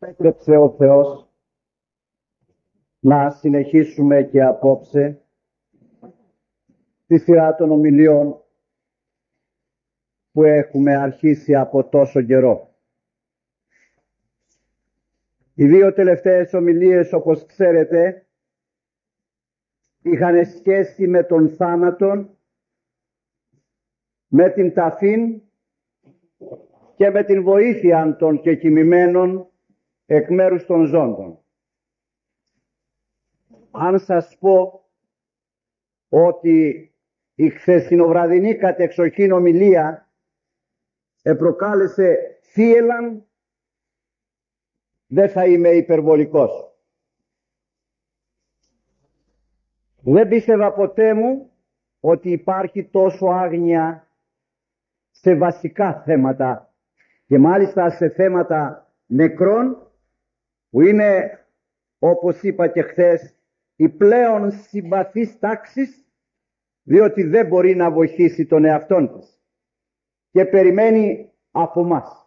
Επέτρεψε ο Θεός να συνεχίσουμε και απόψε τη σειρά των ομιλίων που έχουμε αρχίσει από τόσο καιρό. Οι δύο τελευταίες ομιλίες, όπως ξέρετε, είχαν σχέση με τον θάνατον, με την ταφήν και με την βοήθεια των κεκοιμημένων εκ μέρους των ζώντων. Αν σας πω ότι η χθεσινοβραδινή κατεξοχήν ομιλία προκάλεσε θύελλαν, δεν θα είμαι υπερβολικός. Δεν πίστευα ποτέ μου ότι υπάρχει τόσο άγνοια σε βασικά θέματα και μάλιστα σε θέματα νεκρών που είναι, όπως είπα και χθες, η πλέον συμπαθής τάξης, διότι δεν μπορεί να βοηθήσει τον εαυτόν της και περιμένει από μας.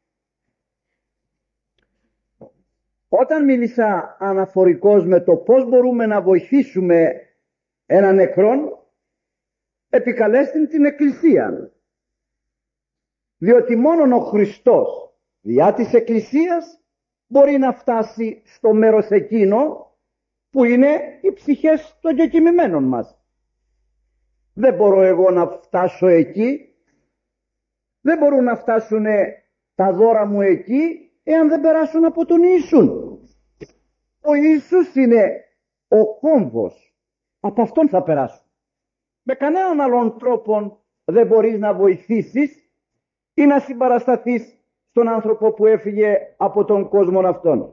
Όταν μίλησα αναφορικώς με το πώς μπορούμε να βοηθήσουμε έναν νεκρόν, επικαλέστην την Εκκλησία, διότι μόνον ο Χριστός διά της Εκκλησίας μπορεί να φτάσει στο μέρος εκείνο που είναι οι ψυχές των κεκοιμημένων μας. Δεν μπορώ εγώ να φτάσω εκεί, δεν μπορούν να φτάσουν τα δώρα μου εκεί εάν δεν περάσουν από τον Ιησούν. Ο Ιησούς είναι ο κόμβος, από αυτόν θα περάσουν. Με κανέναν άλλον τρόπο δεν μπορείς να βοηθήσεις ή να συμπαρασταθείς στον άνθρωπο που έφυγε από τον κόσμο αυτόν.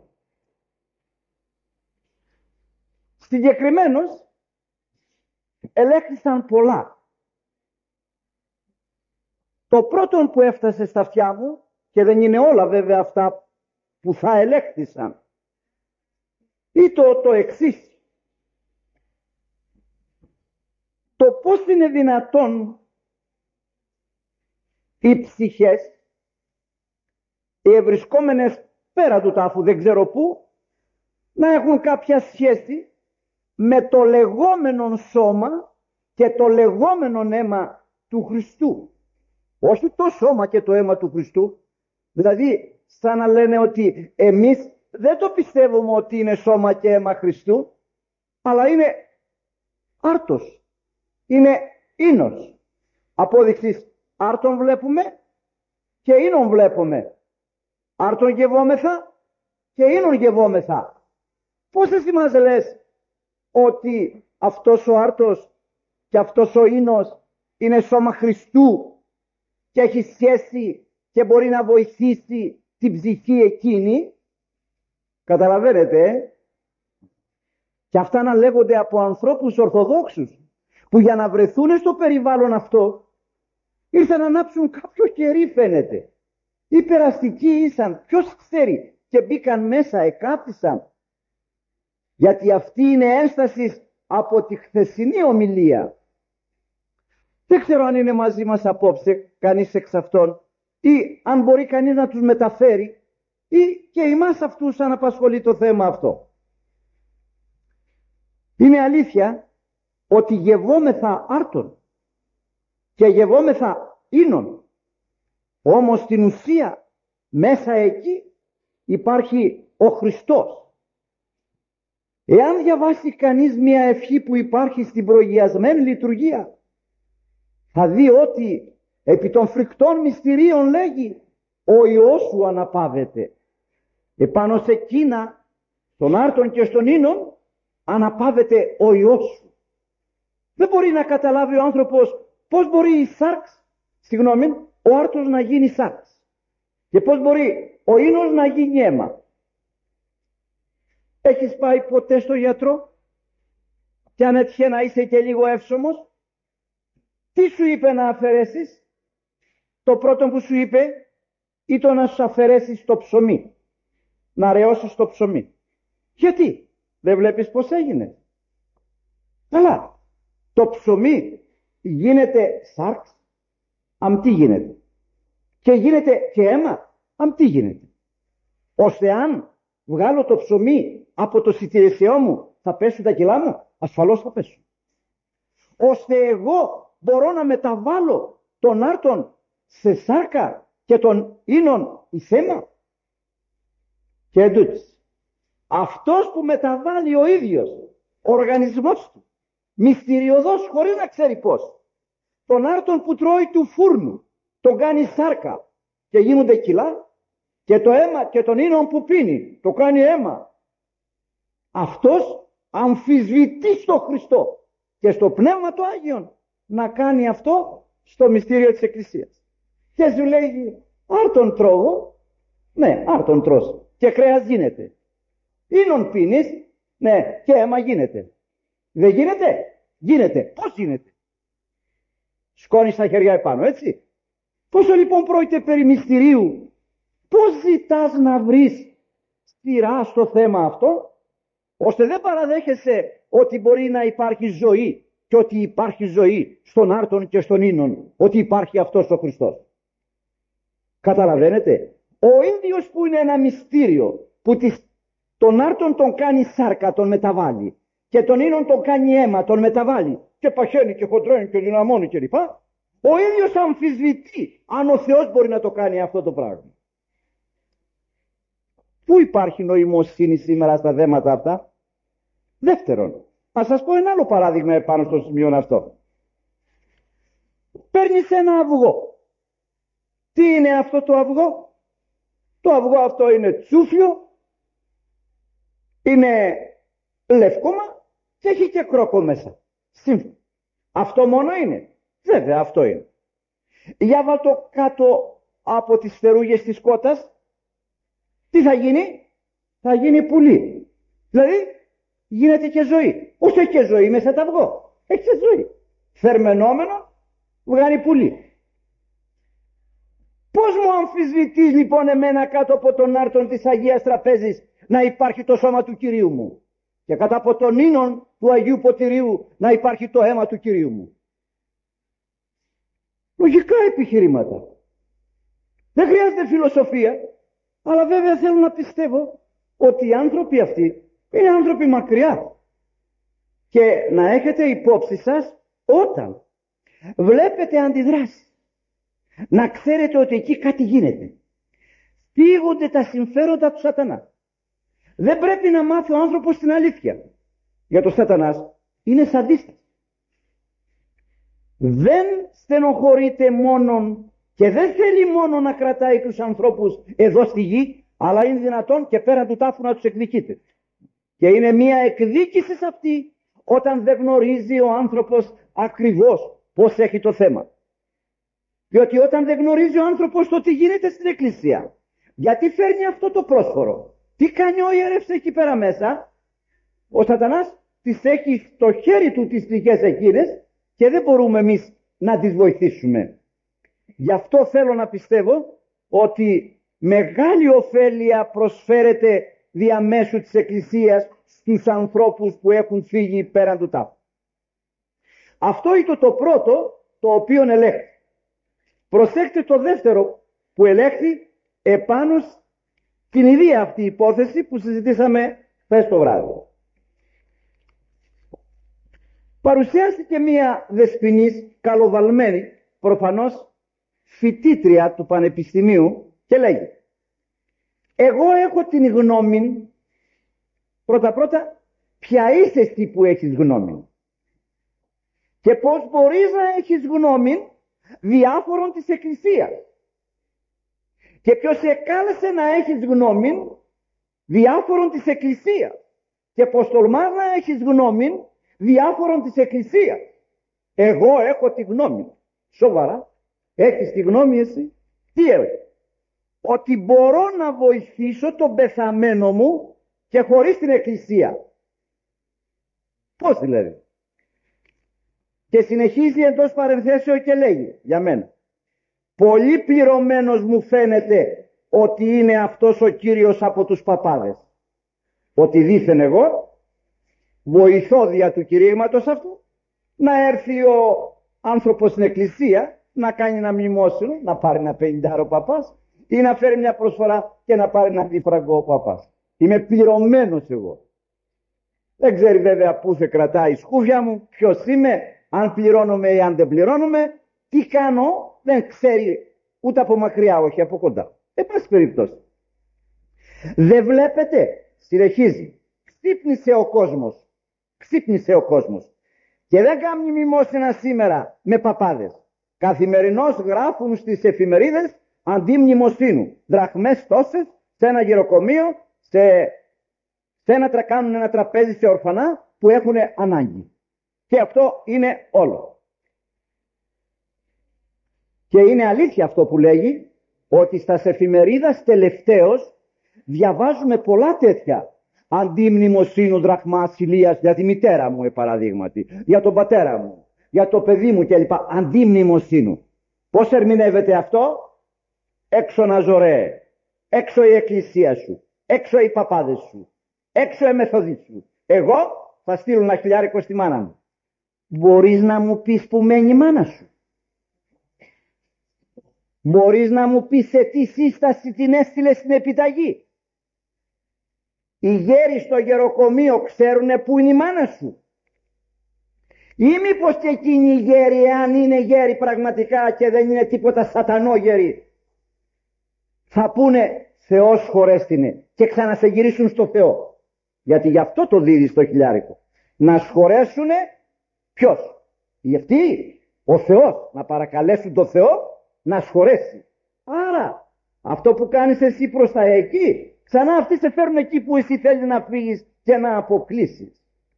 Συγκεκριμένως ελέγχθησαν πολλά. Το πρώτο που έφτασε στα αυτιά μου, και δεν είναι όλα βέβαια αυτά που θα ελέγχθησαν, ήταν το εξής. Το πώς είναι δυνατόν οι ψυχές, οι ευρισκόμενες πέρα του τάφου, δεν ξέρω πού, να έχουν κάποια σχέση με το λεγόμενο σώμα και το λεγόμενο αίμα του Χριστού. Όχι το σώμα και το αίμα του Χριστού. Δηλαδή, σαν να λένε ότι εμείς δεν το πιστεύουμε ότι είναι σώμα και αίμα Χριστού, αλλά είναι άρτος, είναι ίνος. Απόδειξης άρτον βλέπουμε και ίνον βλέπουμε. Άρτον γευόμεθα και ίνον γευόμεθα. Πώς εσύ μας λες ότι αυτός ο άρτος και αυτός ο ίνος είναι σώμα Χριστού και έχει σχέση και μπορεί να βοηθήσει την ψυχή εκείνη? Καταλαβαίνετε, Και αυτά να λέγονται από ανθρώπους ορθοδόξους που για να βρεθούν στο περιβάλλον αυτό ήρθαν να ανάψουν κάποιο κερί, φαίνεται. Οι περαστικοί ήσαν, ποιος ξέρει, και μπήκαν μέσα, εκάπτυσαν. Γιατί αυτή είναι ένσταση από τη χθεσινή ομιλία. Δεν ξέρω αν είναι μαζί μας απόψε κανείς εξ αυτών ή αν μπορεί κανείς να τους μεταφέρει ή και εμάς αυτούς αν απασχολεί το θέμα αυτό. Είναι αλήθεια ότι γευόμεθα άρτων και γευόμεθα ίνων. Όμως στην ουσία μέσα εκεί υπάρχει ο Χριστός. Εάν διαβάσει κανείς μια ευχή που υπάρχει στην προηγιασμένη λειτουργία, θα δει ότι επί των φρικτών μυστηρίων λέγει ο Υιός σου αναπαύεται. Επάνω σε εκείνα των άρτων και στον ίνων αναπαύεται ο Υιός σου. Δεν μπορεί να καταλάβει ο άνθρωπος πώς μπορεί η σάρξ, ο άρτος να γίνει σάρξ και πώς μπορεί ο ίνος να γίνει αίμα. Έχεις πάει ποτέ στο γιατρό και αν έτυχε να είσαι και λίγο εύσωμος, τι σου είπε να αφαιρέσεις? Το πρώτο που σου είπε ήταν να σου αφαιρέσεις το ψωμί, να ρεώσεις το ψωμί. Γιατί? Δεν βλέπεις πως έγινε? Καλά, το ψωμί γίνεται σάρξ, αμ τι γίνεται? Και γίνεται και αίμα, αμ τι γίνεται? Ώστε αν βγάλω το ψωμί από το σιτηρεσιό μου, θα πέσουν τα κιλά μου? Ασφαλώς θα πέσουν. Ώστε εγώ μπορώ να μεταβάλω τον άρτον σε σάρκα και τον ίνον εις αίμα. Και εντούτοις, αυτός που μεταβάλει ο ίδιος ο οργανισμός του, μυστηριωδώς, χωρίς να ξέρει πώς, τον άρτον που τρώει του φούρνου, τον κάνει σάρκα και γίνονται κιλά, και το αίμα και τον ίνον που πίνει το κάνει αίμα, αυτός αμφισβητεί στο Χριστό και στο Πνεύμα του Άγιον να κάνει αυτό στο μυστήριο της Εκκλησίας. Και σου λέει, άρτον τρώγω, ναι, άρτον τρως, και κρέας γίνεται. Ίνον πίνεις, ναι, και αίμα γίνεται. Δεν γίνεται? Γίνεται. Πώς γίνεται? Σκόνεις τα χέρια επάνω, έτσι. Πόσο λοιπόν πρόκειται περί μυστηρίου, πώς ζητάς να βρεις στηρά στο θέμα αυτό, ώστε δεν παραδέχεσαι ότι μπορεί να υπάρχει ζωή και ότι υπάρχει ζωή στον άρτον και στον ίνον, ότι υπάρχει αυτός ο Χριστός. Καταλαβαίνετε, ο ίδιος που είναι ένα μυστήριο, που τον άρτον τον κάνει σάρκα, τον μεταβάλλει, και τον ίνον τον κάνει αίμα, τον μεταβάλλει, και παχαίνει και χοντρώνει και δυναμώνει κλπ. Ο ίδιος αμφισβητεί αν ο Θεός μπορεί να το κάνει αυτό το πράγμα. Πού υπάρχει νοημοσύνη σήμερα στα θέματα αυτά? Δεύτερον, να σας πω ένα άλλο παράδειγμα επάνω στο σημείο αυτό. Παίρνεις ένα αυγό. Τι είναι αυτό το αυγό? Το αυγό αυτό είναι τσούφιο, είναι λευκόμα και έχει και κρόκο μέσα. Σύμφωνα. Αυτό μόνο είναι? Βέβαια αυτό είναι. Για βάλ' το κάτω από τις φτερούγες της κότας. Τι θα γίνει? Θα γίνει πουλί. Δηλαδή γίνεται και ζωή. Όσο και ζωή μέσα το αυγό. Έχει και ζωή. Φερμενόμενο βγάλει πουλί. Πώς μου αμφισβητείς λοιπόν εμένα κάτω από τον άρτον της Αγίας Τραπέζης να υπάρχει το σώμα του Κυρίου μου, και κάτω από τον ίνον του Αγίου Ποτηρίου να υπάρχει το αίμα του Κυρίου μου? Λογικά επιχειρήματα. Δεν χρειάζεται φιλοσοφία, αλλά βέβαια θέλω να πιστεύω ότι οι άνθρωποι αυτοί είναι άνθρωποι μακριά. Και να έχετε υπόψη σας, όταν βλέπετε αντιδράσεις, να ξέρετε ότι εκεί κάτι γίνεται. Φύγονται τα συμφέροντα του σατανά. Δεν πρέπει να μάθει ο άνθρωπος την αλήθεια. Για το σατανάς είναι σαντίστας. Δεν στενοχωρείται μόνον και δεν θέλει μόνο να κρατάει τους ανθρώπους εδώ στη γη, αλλά είναι δυνατόν και πέραν του τάφου να τους εκδικείται. Και είναι μια εκδίκηση σε αυτή όταν δεν γνωρίζει ο άνθρωπος ακριβώς πώς έχει το θέμα. Διότι όταν δεν γνωρίζει ο άνθρωπος το τι γίνεται στην Εκκλησία, γιατί φέρνει αυτό το πρόσφορο, τι κάνει ο ιερεύς εκεί πέρα μέσα, ο σατανάς τις έχει στο χέρι του τις πηγές εκείνες και δεν μπορούμε εμείς να τις βοηθήσουμε. Γι' αυτό θέλω να πιστεύω ότι μεγάλη ωφέλεια προσφέρεται διαμέσου της Εκκλησίας στους ανθρώπους που έχουν φύγει πέραν του τάφου. Αυτό είναι το πρώτο το οποίο ελέγχει. Προσέξτε το δεύτερο που ελέγχει επάνω στην ίδια αυτή υπόθεση που συζητήσαμε χθες το βράδυ. Παρουσιάστηκε μία δεσποινής καλοβαλμένη, προφανώς φοιτήτρια του Πανεπιστημίου, και λέγει: εγώ έχω την γνώμη, πρώτα ποια είσαι εσύ που έχεις γνώμη και πώς μπορείς να έχεις γνώμη διάφορων της Εκκλησίας, και ποιος σε κάλεσε να έχεις γνώμη διάφορων της Εκκλησίας και πως τολμάς να έχεις γνώμη διάφορων της Εκκλησίας. Εγώ έχω τη γνώμη. Σοβαρά? Έχεις τη γνώμη εσύ? Τι έλεγε? Ότι μπορώ να βοηθήσω τον πεθαμένο μου και χωρίς την Εκκλησία. Πώς δηλαδή? Και συνεχίζει εντός παρενθέσεως και λέγει για μένα: πολύ πληρωμένος μου φαίνεται ότι είναι αυτός ο Κύριος από τους παπάδες, ότι δήθεν εγώ βοηθώ δια του κηρύγματος αυτού να έρθει ο άνθρωπος στην Εκκλησία να κάνει ένα μνημόσυνο, να πάρει ένα 50 ο παπάς, ή να φέρει μια προσφορά και να πάρει ένα διφραγκό ο παπάς. Είμαι πληρωμένος εγώ. Δεν ξέρει βέβαια πού σε κρατάει η σκούφια μου, ποιος είμαι, αν πληρώνομαι ή αν δεν πληρώνομαι, τι κάνω, δεν ξέρει ούτε από μακριά, όχι από κοντά. Εν πάση περιπτώσει. Δεν βλέπετε, συνεχίζει, ξύπνησε ο κόσμος. Ξύπνησε ο κόσμος. Και δεν κάνει μνημόσυνα σήμερα με παπάδες. Καθημερινώς γράφουν στις εφημερίδες αντί μνημοσύνου. Δραχμές τόσες σε ένα γεροκομείο, κάνουν ένα τραπέζι σε ορφανά που έχουν ανάγκη. Και αυτό είναι όλο. Και είναι αλήθεια αυτό που λέγει, ότι στα εφημερίδας τελευταίως διαβάζουμε πολλά τέτοια αντί μνημοσύνου, δραχμάς, ηλίας, για τη μητέρα μου παραδείγματι, για τον πατέρα μου, για το παιδί μου κλπ. Αντί μνημοσύνου. Πώς ερμηνεύεται αυτό? Έξω να ζωρέ, έξω η εκκλησία σου, έξω οι παπάδες σου, έξω οι μεθοδοί σου. Εγώ θα στείλω ένα χιλιάρικο στη μάνα μου. Μπορείς να μου πεις που μένει η μάνα σου? Μπορείς να μου πεις σε τι σύσταση την έστειλε στην επιταγή? Οι γέροι στο γεροκομείο ξέρουνε που είναι η μάνα σου? Ή μήπως και εκείνοι οι γέροι, αν είναι γέροι πραγματικά και δεν είναι τίποτα σατανόγεροι, θα πούνε Θεός χωρέστηνε και ξανασεγυρίσουν στο Θεό? Γιατί γι' αυτό το δίδει στο χιλιάρικο. Να σχορέσουνε ποιος? Οι αυτοί, ο Θεός, να παρακαλέσουν το Θεό να σχορέσει. Άρα αυτό που κάνεις εσύ προς τα εκεί, ξανά αυτοί σε φέρουν εκεί που εσύ θέλεις να φύγεις και να αποκλείσεις.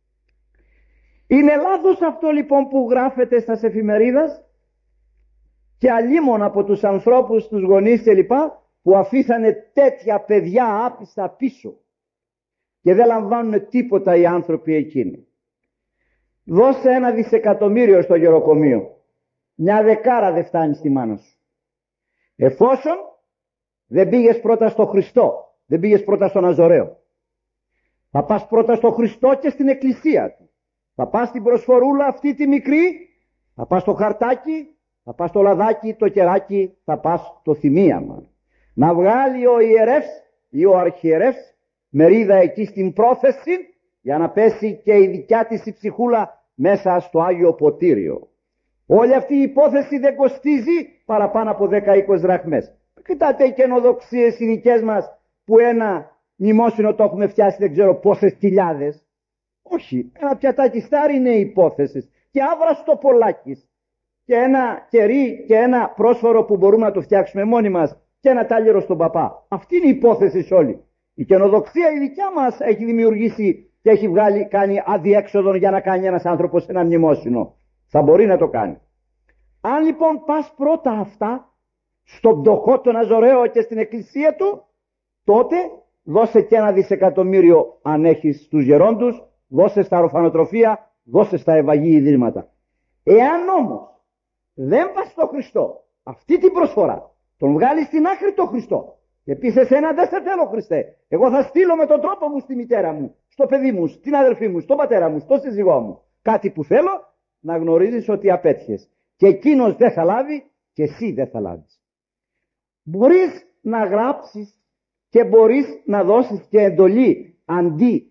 Είναι λάθος αυτό λοιπόν που γράφεται στα εφημερίδες και αλίμον από τους ανθρώπους, τους γονείς κλπ, που αφήσανε τέτοια παιδιά άπιστα πίσω και δεν λαμβάνουν τίποτα οι άνθρωποι εκείνοι. Δώσε 1 δισεκατομμύριο στο γεροκομείο, 1 δεκάρα δεν φτάνει στη μάνα σου. Εφόσον δεν πήγες πρώτα στο Χριστό, δεν πήγες πρώτα στον Αζωραίο, θα πας πρώτα στο Χριστό και στην εκκλησία του. Θα πας στην προσφορούλα αυτή τη μικρή, θα πας στο χαρτάκι, θα πας στο λαδάκι, το κεράκι, θα πας στο θυμίαμα. Να βγάλει ο ιερεύς ή ο αρχιερεύς μερίδα εκεί στην πρόθεση για να πέσει και η δικιά της η ψυχούλα μέσα στο Άγιο Ποτήριο. Όλη αυτή η υπόθεση δεν κοστίζει παραπάνω από 10-20 δραχμές. Κοιτάτε οι καινοδοξίες οι δικές μας που ένα μνημόσυνο το έχουμε φτιάσει δεν ξέρω πόσες χιλιάδες. Όχι, ένα πιατάκι στάρι είναι η υπόθεση και άβραστο πολλάκις και ένα κερί και ένα πρόσφορο που μπορούμε να το φτιάξουμε μόνοι μας και ένα τάλιρο στον παπά. Αυτή είναι η υπόθεση όλη. Η καινοδοξία η δικιά μας έχει δημιουργήσει και έχει κάνει αδιέξοδο για να κάνει ένας άνθρωπος ένα μνημόσυνο. Θα μπορεί να το κάνει. Αν λοιπόν πας πρώτα αυτά στον πτωχό τον Αζωραίο και στην εκκλησία του, τότε δώσε και 1 δισεκατομμύριο αν έχεις στους γερόντους, δώσε στα ορφανοτροφία, δώσε στα ευαγή ιδρύματα. Εάν όμως δεν πας στο Χριστό, αυτή την προσφορά, τον βγάλεις στην άκρη το Χριστό και πεις εσένα δεν σε θέλω Χριστέ, εγώ θα στείλω με τον τρόπο μου στη μητέρα μου, στο παιδί μου, στην αδελφή μου, στον πατέρα μου, στο σύζυγό μου κάτι που θέλω, να γνωρίζεις ότι απέτυχες και εκείνος δεν θα λάβει και εσύ δεν θα λάβεις. Μπορείς να γράψεις και μπορείς να δώσεις και εντολή αντί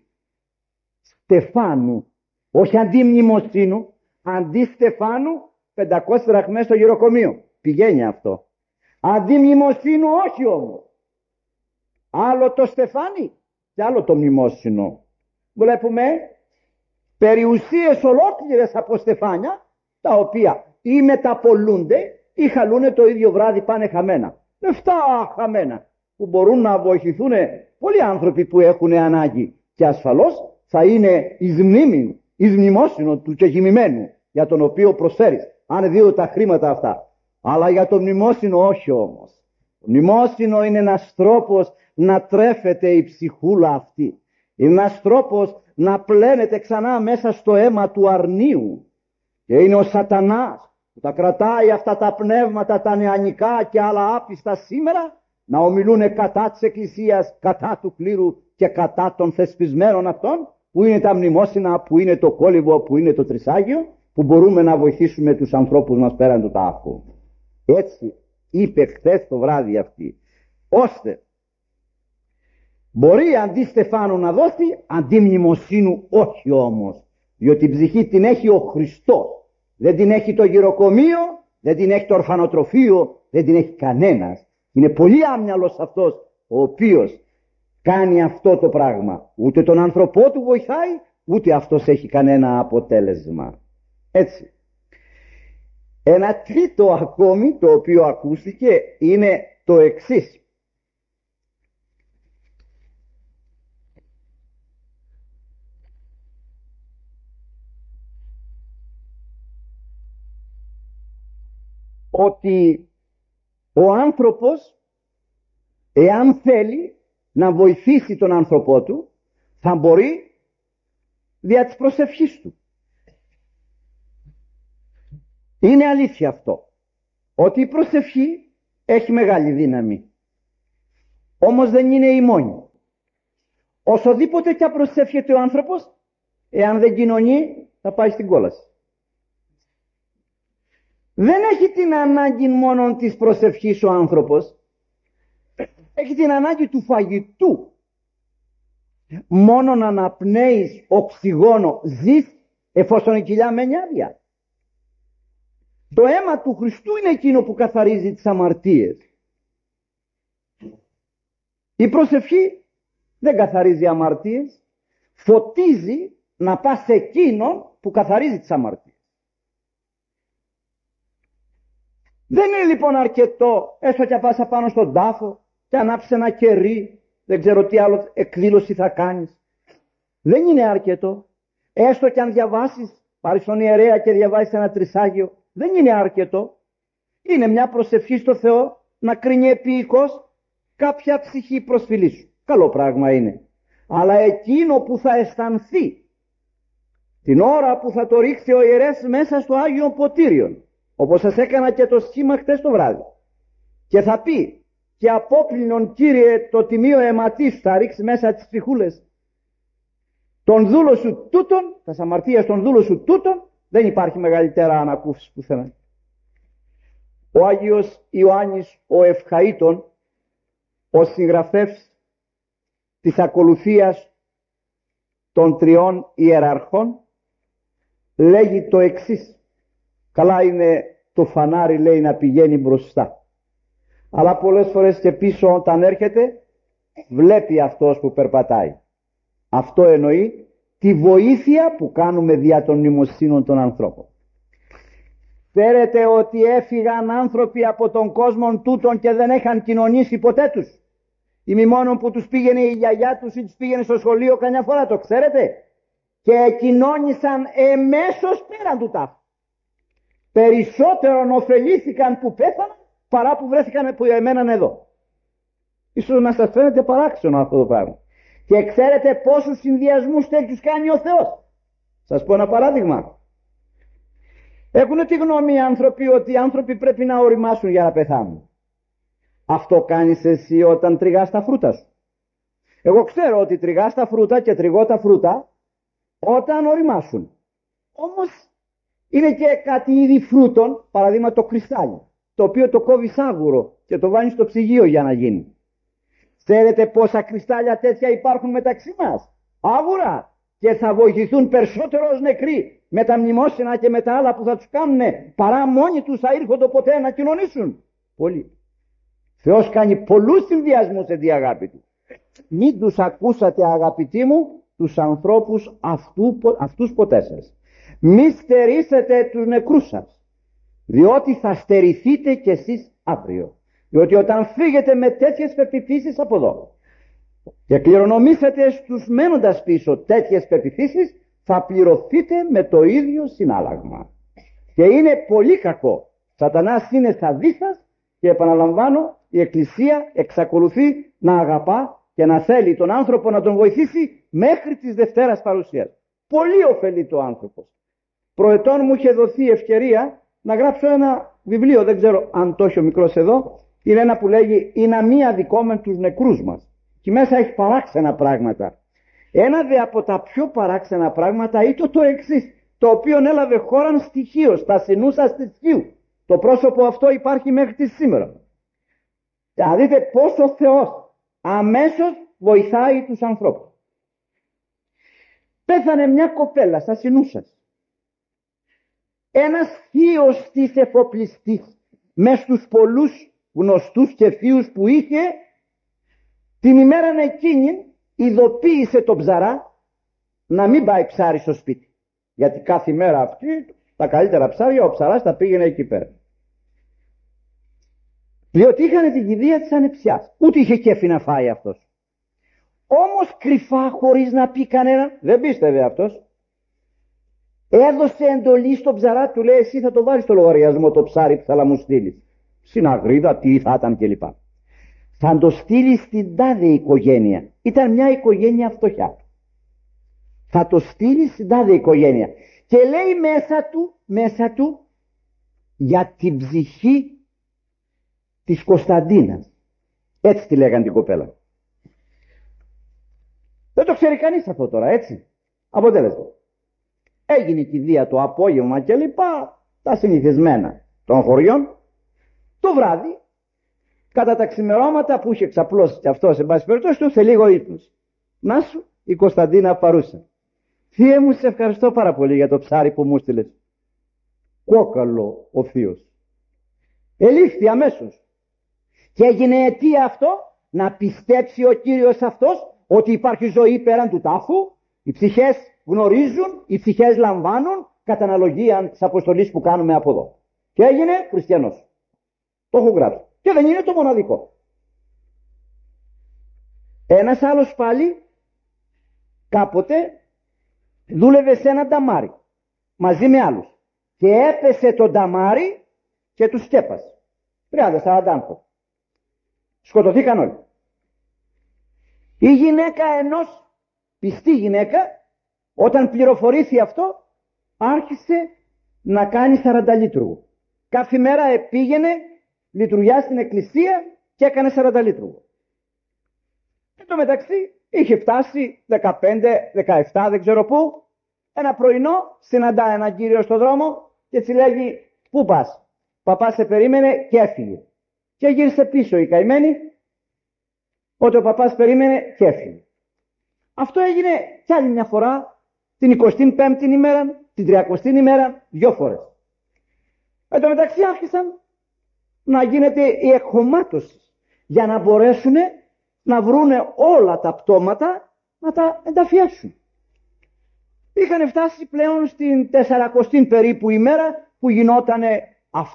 Στεφάνου, όχι αντί μνημοσύνου, αντί Στεφάνου 500 δραχμές στο γεροκομείο. Πηγαίνει αυτό. Αντί μνημοσύνου όχι όμως. Άλλο το Στεφάνι και άλλο το μνημόσυνο. Βλέπουμε περιουσίες ολόκληρες από στεφάνια, τα οποία ή μεταπολούνται ή χαλούνε το ίδιο βράδυ, πάνε χαμένα. Λεφτά χαμένα που μπορούν να βοηθηθούν πολλοί άνθρωποι που έχουν ανάγκη και ασφαλώς θα είναι εις μνημόσυνο του κεκτημένου για τον οποίο προσφέρεις, αν δίνω τα χρήματα αυτά. Αλλά για το μνημόσυνο όχι όμως. Το μνημόσυνο είναι ένας τρόπος να τρέφεται η ψυχούλα αυτή. Είναι ένας τρόπος να πλένεται ξανά μέσα στο αίμα του αρνίου. Και είναι ο σατανάς που τα κρατάει αυτά τα πνεύματα τα νεανικά και άλλα άπιστα σήμερα να ομιλούν κατά της Εκκλησίας, κατά του κλήρου και κατά των θεσπισμένων αυτών που είναι τα μνημόσυνα, που είναι το κόλυβο, που είναι το τρισάγιο, που μπορούμε να βοηθήσουμε τους ανθρώπους μας πέραν του τάφου. Έτσι είπε χθες το βράδυ αυτή, ώστε Μπορεί αντί στεφάνου να δώσει, αντί μνημοσύνου όχι όμως. Διότι η ψυχή την έχει ο Χριστός. Δεν την έχει το γυροκομείο, δεν την έχει το ορφανοτροφείο, δεν την έχει κανένας. Είναι πολύ άμυαλος αυτός ο οποίος κάνει αυτό το πράγμα. Ούτε τον άνθρωπό του βοηθάει, ούτε αυτός έχει κανένα αποτέλεσμα. Έτσι. Ένα τρίτο ακόμη το οποίο ακούστηκε είναι το εξής. Ότι ο άνθρωπος, εάν θέλει να βοηθήσει τον άνθρωπό του, θα μπορεί δια της προσευχής του. Είναι αλήθεια αυτό, ότι η προσευχή έχει μεγάλη δύναμη. Όμως δεν είναι η μόνη. Όσοδήποτε και προσεύχεται ο άνθρωπος, εάν δεν κοινωνεί, θα πάει στην κόλαση. Δεν έχει την ανάγκη μόνο της προσευχής ο άνθρωπος, έχει την ανάγκη του φαγητού. Μόνον αναπνέεις οξυγόνο ζεις, εφόσον η κοιλιά μένει άδεια. Το αίμα του Χριστού είναι εκείνο που καθαρίζει τις αμαρτίες. Η προσευχή δεν καθαρίζει αμαρτίες, φωτίζει να πας σε εκείνον που καθαρίζει τις αμαρτίες. Δεν είναι λοιπόν αρκετό έστω και πάσα πάνω στον τάφο και ανάψεις ένα κερί, δεν ξέρω τι άλλο εκδήλωση θα κάνεις. Δεν είναι αρκετό. Έστω και αν διαβάσεις, πάρεις τον ιερέα και διαβάσεις ένα τρισάγιο, δεν είναι αρκετό. Είναι μια προσευχή στο Θεό να κρίνει επίοικος κάποια ψυχή προσφυλή σου. Καλό πράγμα είναι. Αλλά εκείνο που θα αισθανθεί την ώρα που θα το ρίξει ο ιερέας μέσα στο Άγιο Ποτήριον, όπως σας έκανα και το σχήμα χτες το βράδυ, και θα πει και απόπλυνον Κύριε το τιμίο αιματί σου, θα ρίξει μέσα τις ψυχούλες τον δούλο σου τούτον, τα αμαρτίας των δούλο σου τούτον, δεν υπάρχει μεγαλύτερα ανακούφιση πουθενά. Ο Άγιος Ιωάννης ο Ευχαΐτων, ο συγγραφεύς της ακολουθίας των τριών ιεραρχών, λέγει το εξής. Καλά είναι το φανάρι, λέει, να πηγαίνει μπροστά, αλλά πολλές φορές και πίσω όταν έρχεται βλέπει αυτός που περπατάει. Αυτό εννοεί τη βοήθεια που κάνουμε δια των μνημοσύνων των ανθρώπων. Ξέρετε ότι έφυγαν άνθρωποι από τον κόσμο τούτον και δεν είχαν κοινωνήσει ποτέ τους. Ή μόνον που τους πήγαινε η γιαγιά τους ή τους πήγαινε στο σχολείο καμιά φορά, το ξέρετε. Και κοινώνησαν εμέσως πέραν του τάφου. Περισσότερον ωφελήθηκαν που πέθαναν παρά που βρέθηκαν που εμέναν εδώ. Ίσως να σας φαίνεται παράξενο αυτό το πράγμα. Και ξέρετε πόσους συνδυασμούς τέτοιους κάνει ο Θεός. Σας πω ένα παράδειγμα. Έχουν τη γνώμη οι άνθρωποι ότι οι άνθρωποι πρέπει να οριμάσουν για να πεθάνουν. Αυτό κάνεις εσύ όταν τριγάς τα φρούτα σου. Εγώ ξέρω ότι τριγάς τα φρούτα και τριγώ τα φρούτα όταν οριμάσουν. Όμως είναι και κάτι είδη φρούτων, παραδείγμα το κρυστάλλι, το οποίο το κόβεις άγουρο και το βάζεις στο ψυγείο για να γίνει. Ξέρετε πόσα κρυστάλλια τέτοια υπάρχουν μεταξύ μας? Άγουρα! Και θα βοηθηθούν περισσότερο ως νεκροί με τα μνημόσυνα και με τα άλλα που θα τους κάνουν, παρά μόνοι τους θα ήρχονται ποτέ να κοινωνήσουν. Πολύ. Θεός κάνει πολλούς συνδυασμούς σε αγάπη του. Μην τους ακούσατε, αγαπητοί μου, τους ανθρώπους αυτούς ποτέ σας. Μη στερήσετε τους νεκρούς σας, διότι θα στερηθείτε κι εσείς αύριο. Διότι όταν φύγετε με τέτοιες πεποιθήσεις από εδώ και κληρονομήσετε στους μένοντας πίσω τέτοιες πεποιθήσεις, θα πληρωθείτε με το ίδιο συνάλλαγμα. Και είναι πολύ κακό. Σατανάς είναι σαδίστας και επαναλαμβάνω, η Εκκλησία εξακολουθεί να αγαπά και να θέλει τον άνθρωπο να τον βοηθήσει μέχρι της Δευτέρας παρουσίας. Πολύ ωφελεί το άνθρωπος. Προετών μου είχε δοθεί ευκαιρία να γράψω ένα βιβλίο, δεν ξέρω αν το έχει ο μικρός εδώ, είναι ένα που λέγει «Είναι μία δικόμεν τους νεκρούς μας». Και μέσα έχει παράξενα πράγματα. Ένα δε από τα πιο παράξενα πράγματα ήταν το εξής, το οποίο έλαβε χώραν στοιχείως, στα συνούσα στοιχείου. Το πρόσωπο αυτό υπάρχει μέχρι τη σήμερα. Θα δείτε πως ο Θεός αμέσως βοηθάει τους ανθρώπους. Πέθανε μια κοπέλα στα Συνούσας. Ένας θείος της εφοπλιστής, μες στους πολλούς γνωστούς και θείους που είχε, την ημέραν εκείνη ειδοποίησε τον ψαρά να μην πάει ψάρι στο σπίτι. Γιατί κάθε μέρα αυτή τα καλύτερα ψάρια ο ψαράς τα πήγαινε εκεί πέρα. Διότι είχαν την κηδεία της ανεψιάς. Ούτε είχε κέφι να φάει αυτός. Όμως κρυφά, χωρίς να πει κανένα, δεν πίστευε αυτός, έδωσε εντολή στον ψαρά, του λέει: εσύ θα το βάλεις στο λογαριασμό το ψάρι που θα μου στείλεις. Συναγρίδα, τι θα ήταν κλπ. Θα το στείλει στην τάδε οικογένεια. Ήταν μια οικογένεια φτωχιά. Θα το στείλει στην τάδε οικογένεια. Και λέει μέσα του για την ψυχή της Κωνσταντίνας. Έτσι τη λέγαν την κοπέλα. Δεν το ξέρει κανείς αυτό τώρα, έτσι. Αποτέλεσμα. Έγινε η κηδεία το απόγευμα και λοιπά, τα συνηθισμένα των χωριών. Το βράδυ, κατά τα ξημερώματα που είχε ξαπλώσει και αυτό, σε πάση περιπτώσει, του ήρθε λίγο ύπνος. Να σου, η Κωνσταντίνα παρούσα. Θείε μου, σε ευχαριστώ πάρα πολύ για το ψάρι που μου στείλες. Κόκαλο ο θείος. Ελήφθη αμέσως. Και έγινε αιτία αυτό να πιστέψει ο Κύριος αυτός ότι υπάρχει ζωή πέραν του τάφου, οι ψυχές γνωρίζουν, οι ψυχές λαμβάνουν κατά αναλογία της αποστολής που κάνουμε από εδώ. Και έγινε χριστιανός. Το έχω γράψει. Και δεν είναι το μοναδικό. Ένας άλλος πάλι κάποτε δούλευε σε ένα νταμάρι μαζί με άλλους και έπεσε το νταμάρι και τους σκέπασε. 30-40 άνθρωποι. Σκοτωθήκαν όλοι. Η γυναίκα ενός, πιστή γυναίκα, όταν πληροφορήθη αυτό, άρχισε να κάνει 40 λίτουργο. Κάθε μέρα πήγαινε λειτουργιά στην εκκλησία και έκανε 40 λίτουργο. Εν τω μεταξύ είχε φτάσει 15-17 δεν ξέρω πού. Ένα πρωινό συναντά έναν κύριο στο δρόμο και έτσι λέγει: πού πας? Παπάς σε περίμενε και έφυγε. Και γύρισε πίσω η καημένη, ότι ο παπάς περίμενε και έφυγε. Αυτό έγινε κι άλλη μια φορά, την 25η ημέρα, την 30η ημέρα, 2 φορές. Εν τω μεταξύ άρχισαν να γίνεται η εκχωμάτωση για να μπορέσουν να βρούνε όλα τα πτώματα να τα ενταφιάσουν. Είχαν φτάσει πλέον στην 40η περίπου ημέρα που γινότανε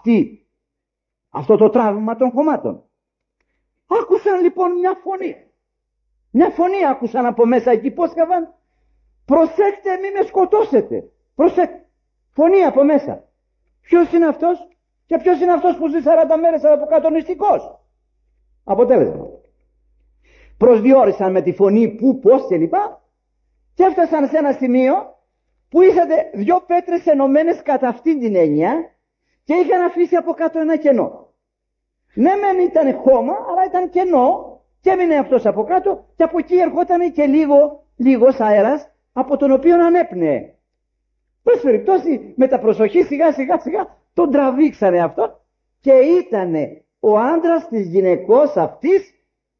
αυτό το τραύμα των χωμάτων. Άκουσαν λοιπόν μια φωνή. Μια φωνή άκουσαν από μέσα εκεί. Πώς καβάν? Προσέξτε, μη με σκοτώσετε. Προσέξτε. Φωνή από μέσα. Ποιος είναι αυτός? Και ποιος είναι αυτός που ζει 40 μέρες από κάτω νηστικός? Αποτέλεσμα. Προσδιορίσαν με τη φωνή που, πώς και λοιπά και έφτασαν σε ένα σημείο που είχαν 2 πέτρες ενωμένες κατά αυτήν την έννοια και είχαν αφήσει από κάτω ένα κενό. Ναι, μεν ήταν χώμα, αλλά ήταν κενό και έμεινε αυτός από κάτω και από εκεί ερχόταν και λίγος αέρας από τον οποίο ανέπνεε. Πες περιπτώσει, με τα προσοχή σιγά τον τραβήξανε αυτό και ήτανε ο άντρας της γυναικός αυτής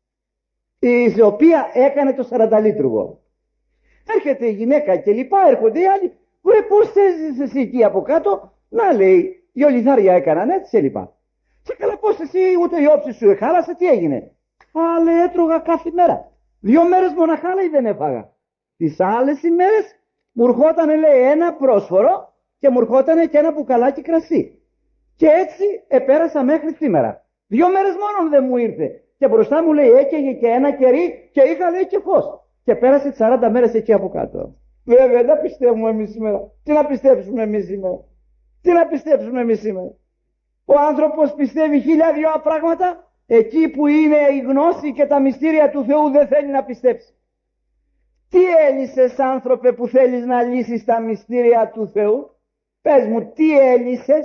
η οποία έκανε το 40 λίτουργο. Έρχεται η γυναίκα και λοιπά, έρχονται οι άλλοι. Βρε, πώς έζησες εσύ εκεί από κάτω? Να, λέει, 2 λιθάρια έκαναν έτσι και λοιπά. Και καλά, πώς εσύ ούτε η όψη σου χάλασε, τι έγινε? Αλλά έτρωγα κάθε μέρα. 2 μέρες μοναχά, λέει, δεν έφαγα. Τις άλλες ημέρες μου ερχόταν, λέει, ένα πρόσφορο και μου ερχόταν και ένα μπουκαλάκι κρασί. Και έτσι επέρασα μέχρι σήμερα. 2 μέρες μόνο δεν μου ήρθε. Και μπροστά μου, λέει, έκαιγε και ένα κερί και είχα, λέει, και φως. Και πέρασε 40 μέρες εκεί από κάτω. Βέβαια, δεν πιστεύουμε εμείς σήμερα. Τι να πιστέψουμε εμείς σήμερα? Τι να πιστέψουμε εμείς σήμερα? Ο άνθρωπος πιστεύει 1000 πράγματα. Εκεί που είναι η γνώση και τα μυστήρια του Θεού δεν θέλει να πιστέψει. Τι έλυσες, άνθρωπε, που θέλεις να λύσεις τα μυστήρια του Θεού? Πες μου, τι έλυσες?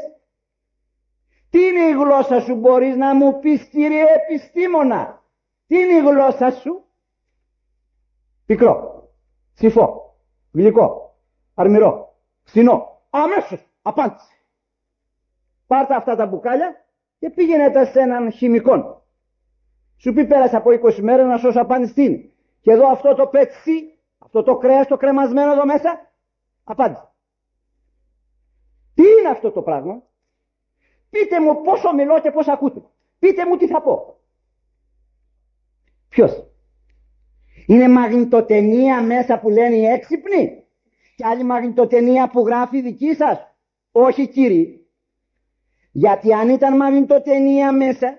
Τι είναι η γλώσσα σου? Μπορείς να μου πεις, κύριε επιστήμονα? Τι είναι η γλώσσα σου? Πικρό, ψηφό, γλυκό, αρμυρό, ξινό. Αμέσως απάντησε. Πάρτε αυτά τα μπουκάλια και πήγαινε τα σε έναν χημικό. Σου πει πέρασε από 20 μέρες να σώσω απάντηση τι είναι. Και εδώ αυτό το πετσί, αυτό το κρέας το κρεμασμένο εδώ μέσα, απάντησε. Τι είναι αυτό το πράγμα? Πείτε μου πόσο μιλώ και πώς ακούτε. Πείτε μου τι θα πω. Ποιος? Είναι μαγνητοτενία μέσα που λένε οι έξυπνοι? Και άλλη μαγνητοτενία που γράφει δική σας? Όχι κύριοι. Γιατί αν ήταν μαγνητοτενία μέσα,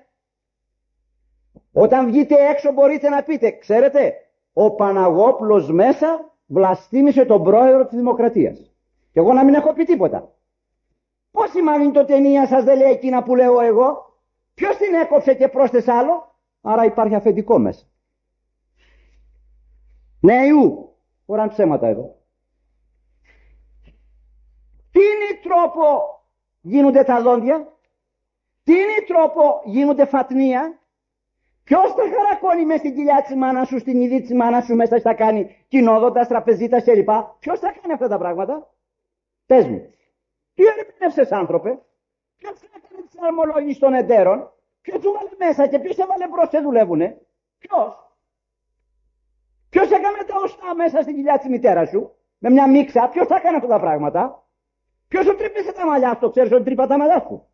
όταν βγείτε έξω μπορείτε να πείτε, ξέρετε, ο Παναγόπουλος μέσα βλαστήμησε τον πρόεδρο της Δημοκρατίας. Και εγώ να μην έχω πει τίποτα. Πώς η μαγνητοτενία σας δεν λέει εκείνα που λέω εγώ? Ποιος την έκοψε και πρόσθεσε άλλο? Άρα υπάρχει αφεντικό μέσα. Ναι, ιού. Φοράν ψέματα εδώ. Τι είναι τρόπο γίνονται τα δόντια? Τι είναι τρόπο γίνονται φατνία? Ποιος τα χαρακώνει μέσα στην κοιλιά της μάνας σου, στην ειδή της μάνας σου, μέσα στα κάνει κοινόδοντας, τραπεζίτας κλπ? Ποιος θα κάνει αυτά τα πράγματα? Πες μου. Τι ερευνεύσες άνθρωπε? Ποιος έκανε τις αρμολόγησεις των εντέρων? Ποιος του βάλε μέσα και ποιος έβαλε μπρος και δουλεύουνε? Ποιος έκανε τα οστά μέσα στην κοιλιά της μητέρας σου με μια μίξα? Ποιος θα έκανε αυτά τα πράγματα? Ποιος σου τρύπησε τα μαλλιά σου? Ξέρεις ότι τρύπα τα μαλλιά σου?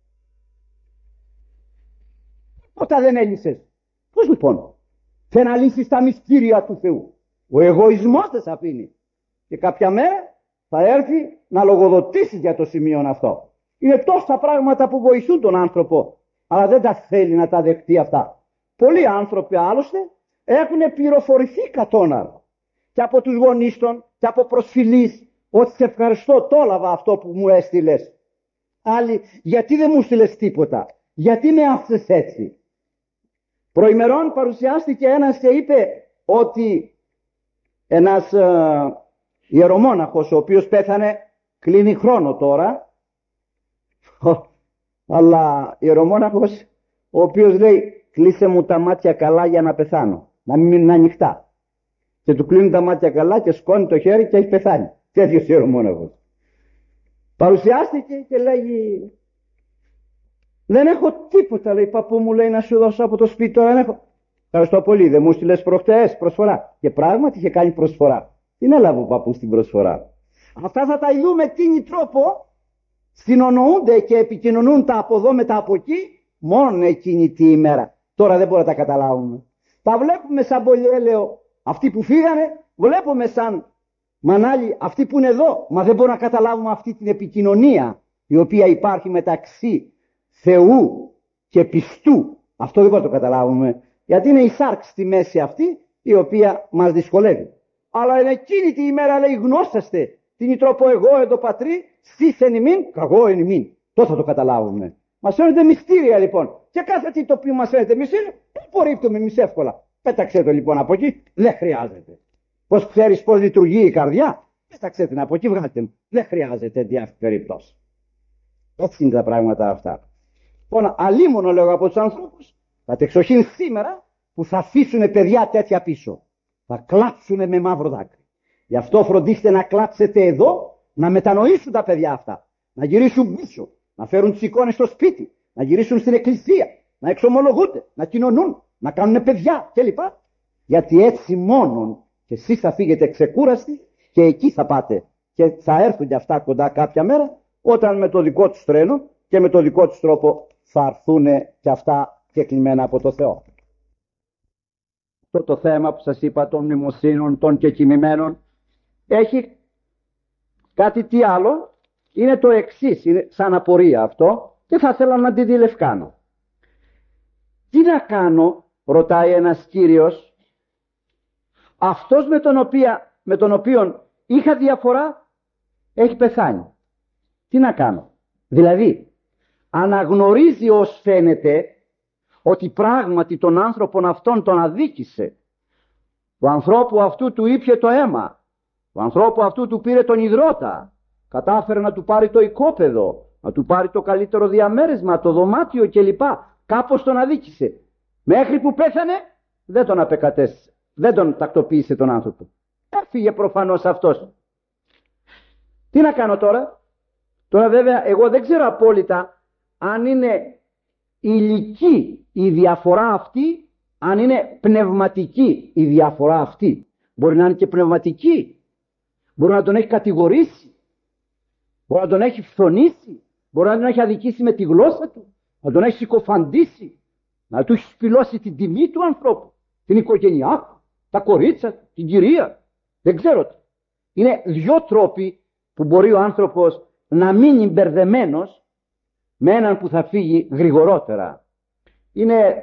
Όταν δεν έλυσες. Πώς λοιπόν? Θε να λύσεις τα μυστήρια του Θεού. Ο εγωισμός δεν σε αφήνει. Και κάποια μέρα θα έρθει να λογοδοτήσεις για το σημείο αυτό. Είναι τόσα πράγματα που βοηθούν τον άνθρωπο, αλλά δεν τα θέλει να τα δεχτεί αυτά. Πολλοί άνθρωποι άλλωστε έχουν πληροφορηθεί κατώναρα και από τους γονείς των και από προσφυλείς ότι σε ευχαριστώ, το έλαβα αυτό που μου έστειλες. Άλλοι, γιατί δεν μου στείλες τίποτα? Γιατί με άφησες έτσι? Προημερών παρουσιάστηκε ένας και είπε ότι ένας ιερομόναχος ο οποίος πέθανε, κλείνει χρόνο τώρα, αλλά ιερομόναχος ο οποίος λέει κλείσε μου τα μάτια καλά για να πεθάνω, να μην μείνουν ανοιχτά, και του κλείνουν τα μάτια καλά και σκόνει το χέρι και έχει πεθάνει. Τέτοιος ιερομόναχος παρουσιάστηκε και λέγει δεν έχω τίποτα, λέει, παππού μου, λέει, να σου δώσω από το σπίτι τώρα, δεν έχω. Ευχαριστώ πολύ, δεν μου στείλες προχτές προσφορά? Και πράγματι είχε κάνει προσφορά. Την έλαβε ο παππούς την προσφορά. Αυτά θα τα ειδούμε τι τρόπο συνονοούνται και επικοινωνούν τα από εδώ με τα από εκεί μόνο εκείνη τη ημέρα. Τώρα δεν μπορούμε να τα καταλάβουμε. Τα βλέπουμε σαν πολυέλαιο αυτοί που φύγανε, βλέπουμε σαν μανάλι αυτοί που είναι εδώ, μα δεν μπορούμε να καταλάβουμε αυτή την επικοινωνία η οποία υπάρχει μεταξύ Θεού και πιστού. Αυτό δεν μπορούμε να το καταλάβουμε, γιατί είναι η σάρξ στη μέση αυτή η οποία μας δυσκολεύει. Αλλά εν εκείνη τη ημέρα λέει γνώσαστε την τρόπο εγώ εδώ πατρί σεις εν ημίν καγώ εν ημίν. Τότε θα το καταλάβουμε. Μας φαίνονται μυστήρια λοιπόν, και κάθε τι το οποίο μας φαίνεται μυστήριο το απορρίπτουμε εμείς εύκολα. Πέταξε το λοιπόν από εκεί, δεν χρειάζεται. Πώς ξέρεις πώς λειτουργεί η καρδιά? Πέταξε την από εκεί, βγάλτε. Δεν χρειάζεται διάφορη περίπτωση. Έτσι είναι τα πράγματα αυτά. Λοιπόν, αλίμονο λέγω από τους ανθρώπους, κατεξοχήν σήμερα, που θα αφήσουν παιδιά τέτοια πίσω. Θα κλάψουν με μαύρο δάκρυ. Γι' αυτό φροντίστε να κλάψετε εδώ, να μετανοήσουν τα παιδιά αυτά. Να γυρίσουν πίσω, να φέρουν τις εικόνες στο σπίτι, να γυρίσουν στην εκκλησία, να εξομολογούνται, να κοινωνούν, να κάνουν παιδιά κλπ. Γιατί έτσι μόνον και εσείς θα φύγετε ξεκούραστοι και εκεί θα πάτε. Και θα έρθουν και αυτά κοντά κάποια μέρα, όταν με το δικό τους τρένο και με το δικό τους τρόπο θα έρθουν και αυτά κεκλειμμένα από το Θεό. Αυτό το θέμα που σας είπα των μνημοσύνων, των κεκοιμημένων, έχει κάτι τι άλλο, είναι το εξής, είναι σαν απορία αυτό και θα ήθελα να τη διελευκάνω. Τι να κάνω, ρωτάει ένας κύριος, αυτός με τον οποίο είχα διαφορά έχει πεθάνει. Τι να κάνω? Δηλαδή, αναγνωρίζει ως φαίνεται ότι πράγματι τον άνθρωπον αυτόν τον αδίκησε. Του ανθρώπου αυτού του ήπιε το αίμα. Του ανθρώπου αυτού του πήρε τον υδρότα. Κατάφερε να του πάρει το οικόπεδο, να του πάρει το καλύτερο διαμέρισμα, το δωμάτιο κλπ. Κάπως τον αδίκησε. Μέχρι που πέθανε δεν τον απεκατέστησε. Δεν τον τακτοποίησε τον άνθρωπο. Έφυγε προφανώς αυτός. Τι να κάνω τώρα? Τώρα βέβαια εγώ δεν ξέρω απόλυτα αν είναι ηλική η διαφορά αυτή, αν είναι πνευματική η διαφορά αυτή, μπορεί να είναι και πνευματική. Μπορεί να τον έχει κατηγορήσει, μπορεί να τον έχει φθονήσει, μπορεί να τον έχει αδικήσει με τη γλώσσα του, να τον έχει συκοφαντήσει, να του έχει σπηλώσει την τιμή του ανθρώπου, την οικογένειά του, τα κορίτσια του, την κυρία. Δεν ξέρω τι. Είναι δυο τρόποι που μπορεί ο άνθρωπος να μείνει μπερδεμένος με έναν που θα φύγει γρηγορότερα. Είναι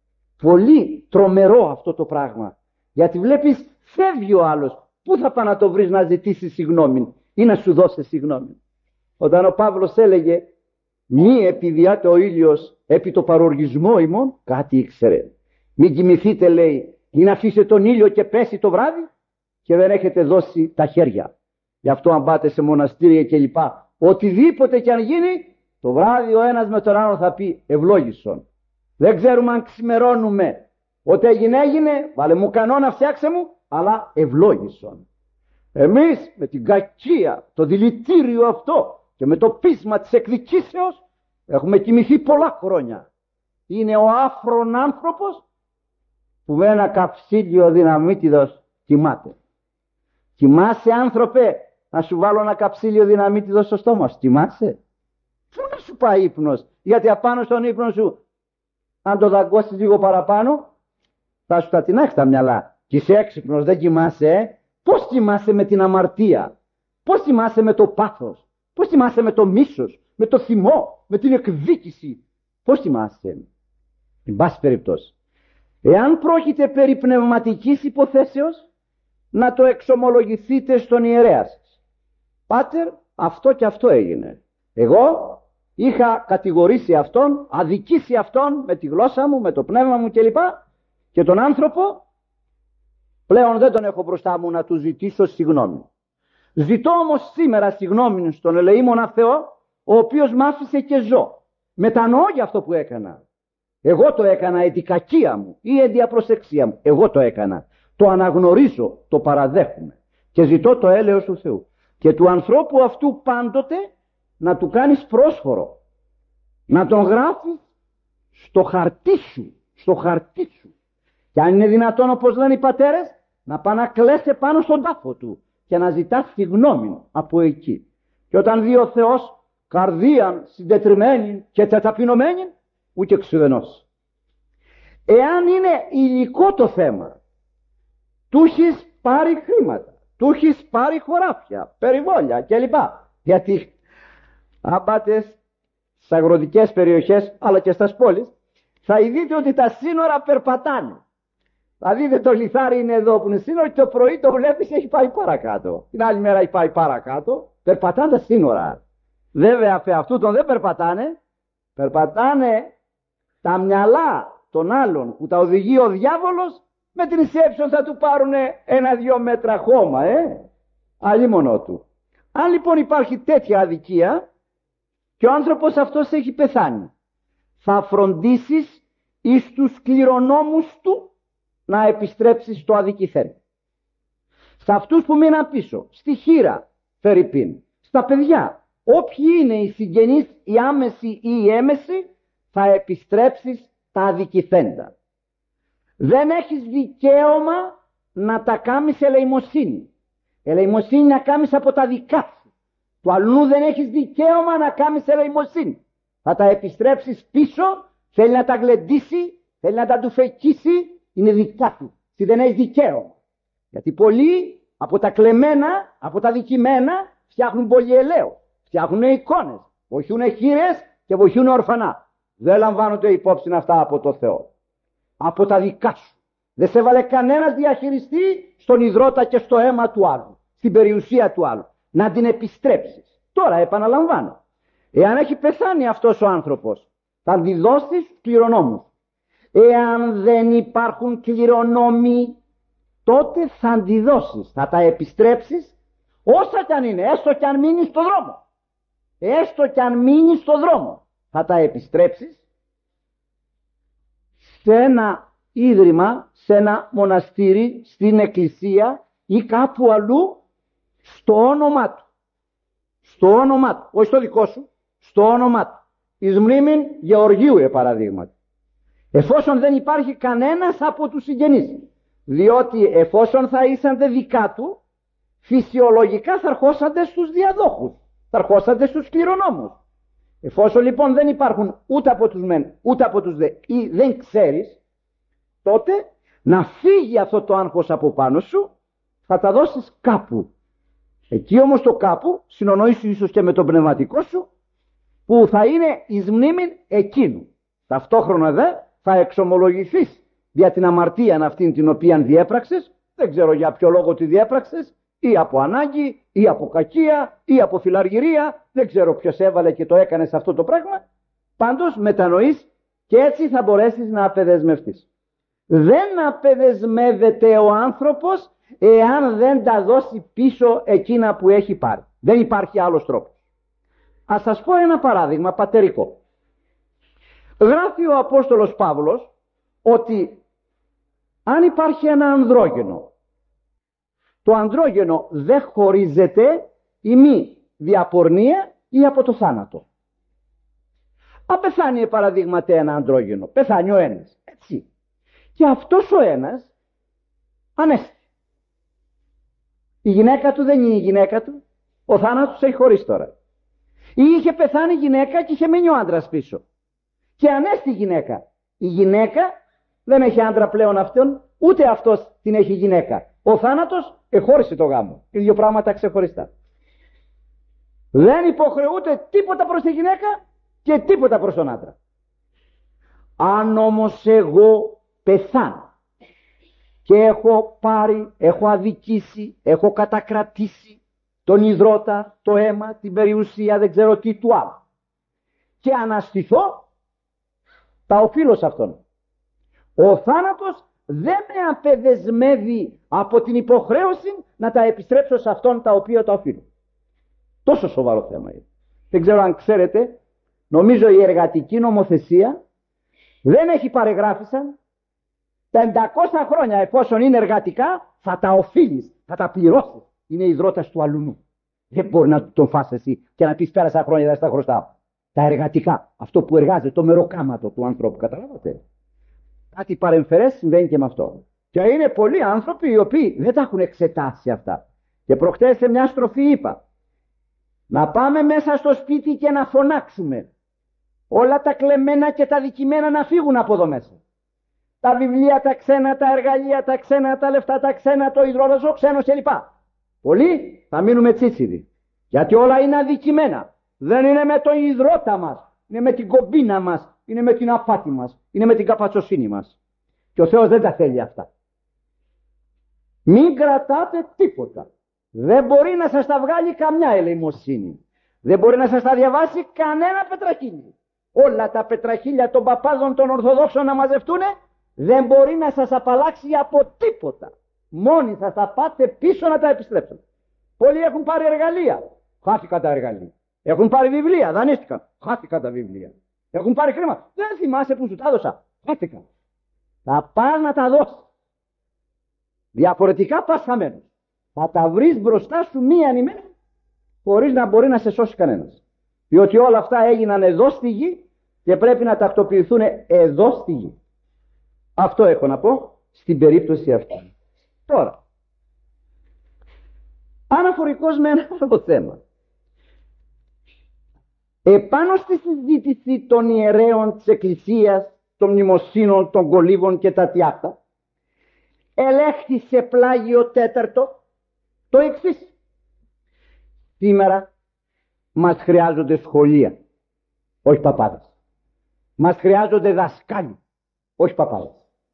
πολύ τρομερό αυτό το πράγμα, γιατί βλέπεις φεύγει ο άλλος. Πού θα πάει να το βρεις να ζητήσει συγγνώμη ή να σου δώσει συγγνώμη? Όταν ο Παύλος έλεγε μη επιδιάται ο ήλιος επί το παροργισμό ημών, κάτι ήξερε. Μην κοιμηθείτε, λέει, ή να αφήσετε τον ήλιο και πέσει το βράδυ και δεν έχετε δώσει τα χέρια. Γι' αυτό αν πάτε σε μοναστήρια και λοιπά, οτιδήποτε και αν γίνει, το βράδυ ο ένας με τον άλλο θα πει ευλόγησον. Δεν ξέρουμε αν ξημερώνουμε. Ό,τι έγινε έγινε, βάλε μου κανόνα, φτιάξε μου, αλλά ευλόγησον. Εμείς με την κακία, το δηλητήριο αυτό και με το πείσμα της εκδικήσεως έχουμε κοιμηθεί πολλά χρόνια. Είναι ο άφρον άνθρωπος που με ένα καψίλιο δυναμίτιδος κοιμάται. Κοιμάσαι, άνθρωπε, να σου βάλω ένα καψίλιο δυναμίτιδος στο στόμα σου? Κοιμάσαι? Πού να σου πάει ύπνος? Γιατί απάνω στον ύπνο σου, αν το δαγκώσεις λίγο παραπάνω, θα σου τα τεινάξει τα μυαλά. Και είσαι έξυπνος, δεν κοιμάσαι. Πώς κοιμάσαι με την αμαρτία? Πώς κοιμάσαι με το πάθος? Πώς κοιμάσαι με το μίσος, με το θυμό, με την εκδίκηση? Πώς κοιμάσαι? Εν πάση περιπτώσει, εάν πρόκειται περί πνευματικής υποθέσεως, να το εξομολογηθείτε στον ιερέα σας. Πάτερ, αυτό και αυτό έγινε. Εγώ είχα κατηγορήσει αυτόν, αδικήσει αυτόν με τη γλώσσα μου, με το πνεύμα μου κλπ. Και τον άνθρωπο πλέον δεν τον έχω μπροστά μου να του ζητήσω συγγνώμη. Ζητώ όμως σήμερα συγγνώμη στον ελεήμονα Θεό, ο οποίος μ' άφησε και ζω. Μετανοώ για αυτό που έκανα. Εγώ το έκανα η κακία μου ή η απροσεξία μου. Εγώ το έκανα. Το αναγνωρίζω, το παραδέχομαι και ζητώ το έλεος του Θεού. Και του ανθρώπου αυτού πάντοτε να του κάνεις πρόσφορο, να τον γράφεις στο χαρτί σου, στο χαρτί σου. Και αν είναι δυνατόν, όπως λένε οι πατέρες, να πάει να κλαίσει πάνω στον τάφο του και να ζητάς συγγνώμη από εκεί. Και όταν δει ο Θεός καρδίαν συντετριμένη και ταπεινωμένη, ούτε ξουδενός. Εάν είναι υλικό το θέμα, του έχεις πάρει χρήματα, του έχεις πάρει χωράφια, περιβόλια κλπ. Γιατί αν πάτε στις αγροτικές περιοχές αλλά και στις πόλεις, θα δείτε ότι τα σύνορα περπατάνε. Θα δείτε το λιθάρι είναι εδώ που είναι σύνορο και το πρωί το βλέπεις έχει πάει παρακάτω. Την άλλη μέρα έχει πάει παρακάτω. Περπατάνε τα σύνορα. Βέβαια αυτού τον δεν περπατάνε. Περπατάνε τα μυαλά των άλλων που τα οδηγεί ο διάβολος, με την σκέψη θα του πάρουν 1-2 μέτρα χώμα. Αλίμονό του. Αν λοιπόν υπάρχει τέτοια αδικία και ο άνθρωπος αυτός έχει πεθάνει, θα φροντίσεις εις τους κληρονόμους του να επιστρέψεις στο αδικηθέν. Σε αυτούς που μείναν πίσω, στη χείρα φερειπίν, στα παιδιά, όποιοι είναι οι συγγενείς, οι άμεσοι ή οι έμεσοι, θα επιστρέψεις τα αδικηθέντα. Δεν έχεις δικαίωμα να τα κάνεις ελεημοσύνη. Ελεημοσύνη να κάνεις από τα δικά σου. Του αλλού δεν έχεις δικαίωμα να κάνεις ελεημοσύνη. Θα τα επιστρέψεις πίσω, θέλει να τα γλεντήσει, θέλει να τα του φεκίσει, είναι δικά του. Τι δεν έχει δικαίωμα. Γιατί πολλοί από τα κλεμμένα, από τα δικημένα φτιάχνουν πολυελαίο, φτιάχνουν εικόνες, βοηθούν χήρες και βοηθούν ορφανά. Δεν λαμβάνονται υπόψη αυτά από το Θεό. Από τα δικά σου. Δεν σε έβαλε κανένας διαχειριστή στον υδρότα και στο αίμα του άλλου, στην περιουσία του άλλου. Να την επιστρέψεις. Τώρα επαναλαμβάνω. Εάν έχει πεθάνει αυτός ο άνθρωπος, θα τη δώσεις κληρονόμους. Εάν δεν υπάρχουν κληρονόμοι, τότε θα αντιδώσεις, θα τα επιστρέψεις όσα κι αν είναι, έστω κι αν μείνει στο δρόμο. Έστω κι αν μείνει στο δρόμο, θα τα επιστρέψεις σε ένα ίδρυμα, σε ένα μοναστήρι, στην εκκλησία ή κάπου αλλού, στο όνομά του. Στο όνομά του, όχι στο δικό σου, στο όνομά του. Εις μνήμην Γεωργίου, παραδείγματι. εφόσον δεν υπάρχει κανένας από τους συγγενείς. Διότι εφόσον θα ήσαντε δικά του, φυσιολογικά θα ερχόσανται στους διαδόχους, θα ερχόσανται στους κληρονόμους. Εφόσον λοιπόν δεν υπάρχουν ούτε από τους μεν ούτε από τους δε ή δεν ξέρεις, τότε να φύγει αυτό το άγχος από πάνω σου, θα τα δώσεις κάπου. Εκεί όμως το κάπου συνονοήσου ίσως και με τον πνευματικό σου, που θα είναι εις μνήμην εκείνου. Ταυτόχρονα δε θα εξομολογηθείς για την αμαρτία αυτήν την οποία διέπραξες, δεν ξέρω για ποιο λόγο τη διέπραξες, ή από ανάγκη, ή από κακία, ή από φιλαργυρία, δεν ξέρω ποιος έβαλε και το έκανε σε αυτό το πράγμα. Πάντως μετανοείς και έτσι θα μπορέσεις να απεδεσμευτείς. Δεν απεδεσμεύεται ο άνθρωπος εάν δεν τα δώσει πίσω εκείνα που έχει πάρει. Δεν υπάρχει άλλος τρόπος. Ας σας πω ένα παράδειγμα πατερικό. Γράφει ο Απόστολος Παύλος ότι αν υπάρχει ένα ανδρόγενο, το ανδρόγενο δεν χωρίζεται ή μη διαπορνία ή από το θάνατο. Αν πεθάνει παραδείγματι ένα ανδρόγενο, πεθάνει ο ένας, έτσι. Και αυτός ο ένας ανέστη. Η γυναίκα του δεν είναι η γυναίκα του, ο θάνατος έχει χωρίσει τώρα. Ή είχε πεθάνει η γυναίκα και είχε μείνει ο άντρας πίσω. Και ανέστη η γυναίκα. Η γυναίκα δεν έχει άντρα πλέον αυτόν, ούτε αυτός την έχει γυναίκα. Ο θάνατος εχώρισε το γάμο. Οι δύο πράγματα ξεχωριστά. Δεν υποχρεούται τίποτα προς τη γυναίκα και τίποτα προς τον άντρα. Αν όμως εγώ πεθάνω και έχω πάρει, έχω αδικήσει, έχω κατακρατήσει τον υδρότα, το αίμα, την περιουσία, δεν ξέρω τι του άλλου, και αναστηθώ, τα οφείλω σε αυτόν. Ο θάνατος δεν με απεδεσμεύει από την υποχρέωση να τα επιστρέψω σε αυτόν τα οποία τα οφείλω. Τόσο σοβαρό θέμα είναι. Δεν ξέρω αν ξέρετε, νομίζω η εργατική νομοθεσία δεν έχει παρεγράφησαν 500 χρόνια, εφόσον είναι εργατικά, θα τα οφείλεις, θα τα πληρώσεις. Είναι υδρότας του αλουνού. Δεν μπορεί να τον φας εσύ και να πεις πέρασα χρόνια δεν στα χρωστάω. Τα εργατικά, αυτό που εργάζεται, το μεροκάματο του ανθρώπου, καταλάβατε. Κάτι παρεμφερές συμβαίνει και με αυτό. Και είναι πολλοί άνθρωποι οι οποίοι δεν τα έχουν εξετάσει αυτά. Και προχτές σε μια στροφή είπα, να πάμε μέσα στο σπίτι και να φωνάξουμε όλα τα κλεμμένα και τα δικημένα να φύγουν από εδώ μέσα. Τα βιβλία τα ξένα, τα εργαλεία τα ξένα, τα λεφτά τα ξένα, το υδρόβαζο ξένος κλπ. Πολλοί θα μείνουμε τσίτσιδοι. Γιατί όλα είναι αδικημένα. Δεν είναι με το υδρότα μας, είναι με την κομπίνα μας, είναι με την απάτη μας, είναι με την καπατσοσύνη μας. Και ο Θεός δεν τα θέλει αυτά. Μην κρατάτε τίποτα. Δεν μπορεί να σας τα βγάλει καμιά ελεημοσύνη. Δεν μπορεί να σας τα διαβάσει κανένα πετραχίλι. Όλα τα πετραχίλια των παπάδων των Ορθοδόξων να μαζευτούν, δεν μπορεί να σας απαλλάξει από τίποτα. Μόνοι θα τα πάτε πίσω να τα επιστρέψετε. Πολλοί έχουν πάρει εργαλεία, χάθηκαν τα εργαλεία. Έχουν πάρει βιβλία, δανείστηκαν, χάθηκαν τα βιβλία. Έχουν πάρει χρήμα, δεν θυμάσαι που σου τα έδωσα, χάθηκαν. Θα πας να τα δώσεις. Διαφορετικά πας χαμένος. Θα τα βρεις μπροστά σου μία ημέρα, χωρίς να μπορεί να σε σώσει κανένας. Διότι όλα αυτά έγιναν εδώ στη γη και πρέπει να τακτοποιηθούν εδώ στη γη. Αυτό έχω να πω στην περίπτωση αυτή. Τώρα, αναφορικός με ένα άλλο θέμα. Επάνω στη συζήτηση των ιερέων της Εκκλησίας, των μνημοσύνων, των κολύβων και τα τιάτα, ελέγχθη σε πλάγιο τέταρτο το εξής. Σήμερα μας χρειάζονται σχολεία, όχι παπάδες. Μας χρειάζονται δασκάλοι, όχι παπάδες.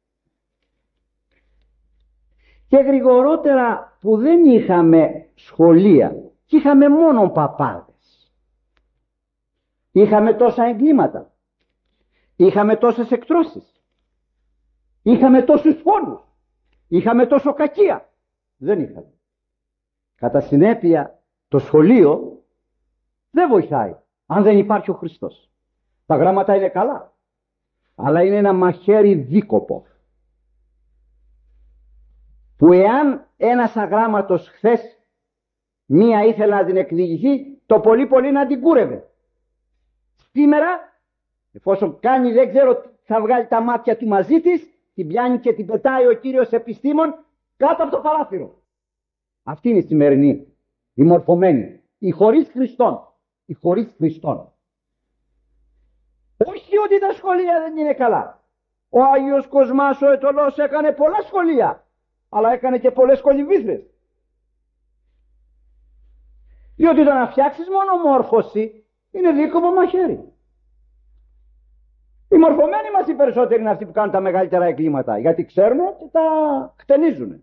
Και γρηγορότερα που δεν είχαμε σχολεία και είχαμε μόνο παπάδες, είχαμε τόσα εγκλήματα, είχαμε τόσες εκτρώσεις, είχαμε τόσους φόνους, είχαμε τόσο κακία. Δεν είχαμε. Κατά συνέπεια το σχολείο δεν βοηθάει αν δεν υπάρχει ο Χριστός. Τα γράμματα είναι καλά, αλλά είναι ένα μαχαίρι δίκοπο, που εάν ένας αγράμματος χθες μία ήθελε να την εκδικηθεί, το πολύ πολύ να την κούρευε. Σήμερα, εφόσον κάνει δεν ξέρω θα βγάλει τα μάτια του μαζί της, την πιάνει και την πετάει ο κύριος επιστήμων κάτω από το παράθυρο. Αυτή είναι η σημερινή, η μορφωμένη, η χωρίς Χριστόν, η χωρίς Χριστόν. Όχι ότι τα σχολεία δεν είναι καλά. Ο Άγιος Κοσμάς ο Αιτωλός έκανε πολλά σχολεία, αλλά έκανε και πολλές κολυμβήθρες. Διότι το να φτιάξεις μόνο μόρφωση είναι δίκοπο μαχαίρι. Οι μορφωμένοι μας οι περισσότεροι είναι αυτοί που κάνουν τα μεγαλύτερα εγκλήματα, γιατί ξέρουν και τα χτενίζουν.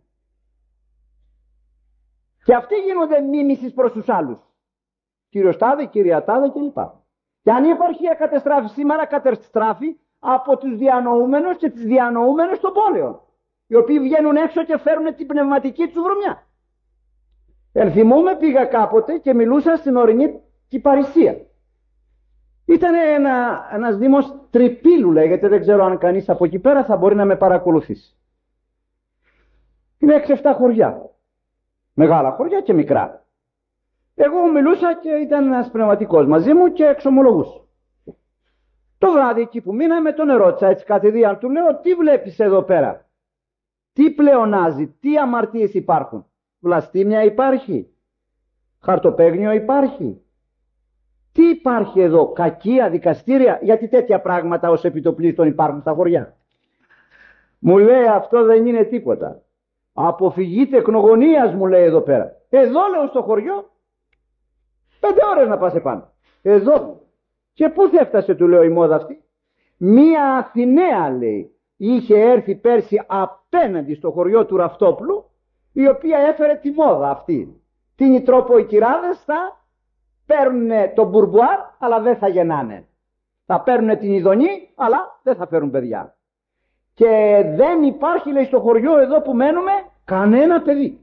Και αυτοί γίνονται μίμησης προς τους άλλους. Κύριος Τάδε, κυρία Τάδε κλπ. Και αν η επαρχία κατεστράφει σήμερα, κατεστράφει από τους διανοούμενους και τις διανοούμενες των πόλεων, οι οποίοι βγαίνουν έξω και φέρουν την πνευματική τους βρωμιά. Ενθυμούμε, πήγα κάποτε και μιλούσα στην ορεινή Κυπαρισία. Ήταν ένας δήμος Τρυπήλου λέγεται, δεν ξέρω αν κανείς από εκεί πέρα θα μπορεί να με παρακολουθήσει. Είναι 6-7 χωριά. Μεγάλα χωριά και μικρά. Εγώ μιλούσα και ήταν ένας πνευματικός μαζί μου και εξομολογούσε. Το βράδυ εκεί που μείναμε τον ερώτησα έτσι κατηδίαν, του λέω τι βλέπεις εδώ πέρα, τι πλεονάζει, τι αμαρτίες υπάρχουν, βλαστήμια υπάρχει, χαρτοπαίγνιο υπάρχει, τι υπάρχει εδώ, κακία, δικαστήρια, γιατί τέτοια πράγματα ως επιτοπλίστων υπάρχουν στα χωριά. Μου λέει αυτό δεν είναι τίποτα, αποφυγή τεκνογωνίας μου λέει εδώ πέρα. Εδώ λέω στο χωριό 5 ώρες να πας επάνω, εδώ. Και πού θα έφτασε του λέω η μόδα αυτή. Μία Αθηναία λέει είχε έρθει πέρσι απέναντι στο χωριό του Ραφτόπουλου, η οποία έφερε τη μόδα αυτή. Τίνει τρόπο οι κυράδες θα παίρνουν το μπουρμπουάρ αλλά δεν θα γεννάνε. Θα παίρνουν την ειδονή αλλά δεν θα φέρουν παιδιά. Και δεν υπάρχει λέει στο χωριό εδώ που μένουμε κανένα παιδί.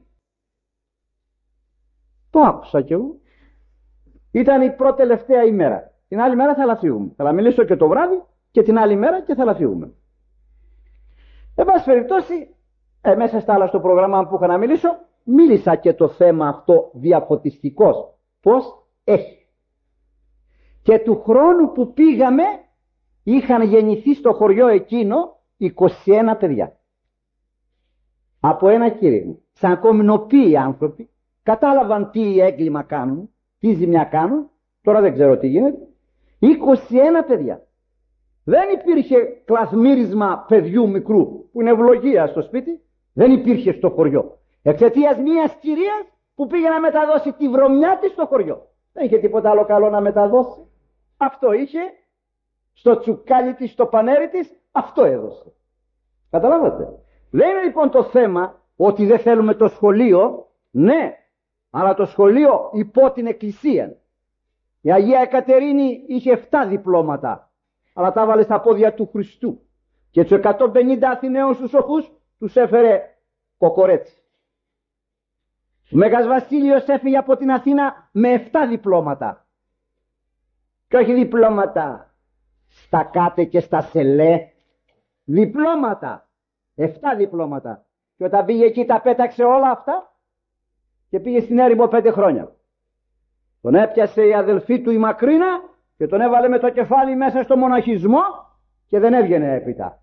Το άκουσα κι εγώ. Ήταν η πρώτη τελευταία ημέρα. Την άλλη μέρα θα φύγουμε. Θα μιλήσω και το βράδυ και την άλλη μέρα και θα φύγουμε. Εν πάση περιπτώσει, μέσα στα άλλα στο πρόγραμμα που είχα να μιλήσω, μίλησα και το θέμα αυτό διαφωτιστικός. Πώς έχει. Και του χρόνου που πήγαμε, είχαν γεννηθεί στο χωριό εκείνο 21 παιδιά. Από ένα κήρυγμα. Σαν κομινοποιοί άνθρωποι, κατάλαβαν τι έγκλημα κάνουν, τι ζημιά κάνουν, τώρα δεν ξέρω τι γίνεται. 21 παιδιά. Δεν υπήρχε κλαθμύρισμα παιδιού μικρού που είναι ευλογία στο σπίτι. Δεν υπήρχε στο χωριό. Εξαιτίας μιας κυρίας που πήγε να μεταδώσει τη βρωμιά της στο χωριό. Δεν είχε τίποτα άλλο καλό να μεταδώσει. Αυτό είχε στο τσουκάλι της, στο πανέρι της, αυτό έδωσε. Καταλάβατε. Δεν είναι λοιπόν το θέμα ότι δεν θέλουμε το σχολείο. Ναι, αλλά το σχολείο υπό την εκκλησία. Η Αγία Εκατερίνη είχε 7 διπλώματα, αλλά τα βάλε στα πόδια του Χριστού. Και τους 150 Αθηναίους τους σοφούς τους έφερε κοκορέτσι. Ο Μέγας Βασίλειος έφυγε από την Αθήνα με 7 διπλώματα. Και όχι διπλώματα στα κάτε και στα σελέ. Διπλώματα. 7 διπλώματα. Και όταν πήγε εκεί τα πέταξε όλα αυτά και πήγε στην έρημο 5 χρόνια. Τον έπιασε η αδελφή του η Μακρίνα και τον έβαλε με το κεφάλι μέσα στο μοναχισμό και δεν έβγαινε έπειτα.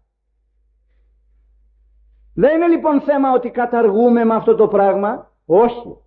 Δεν είναι λοιπόν θέμα ότι καταργούμε με αυτό το πράγμα. Όχι.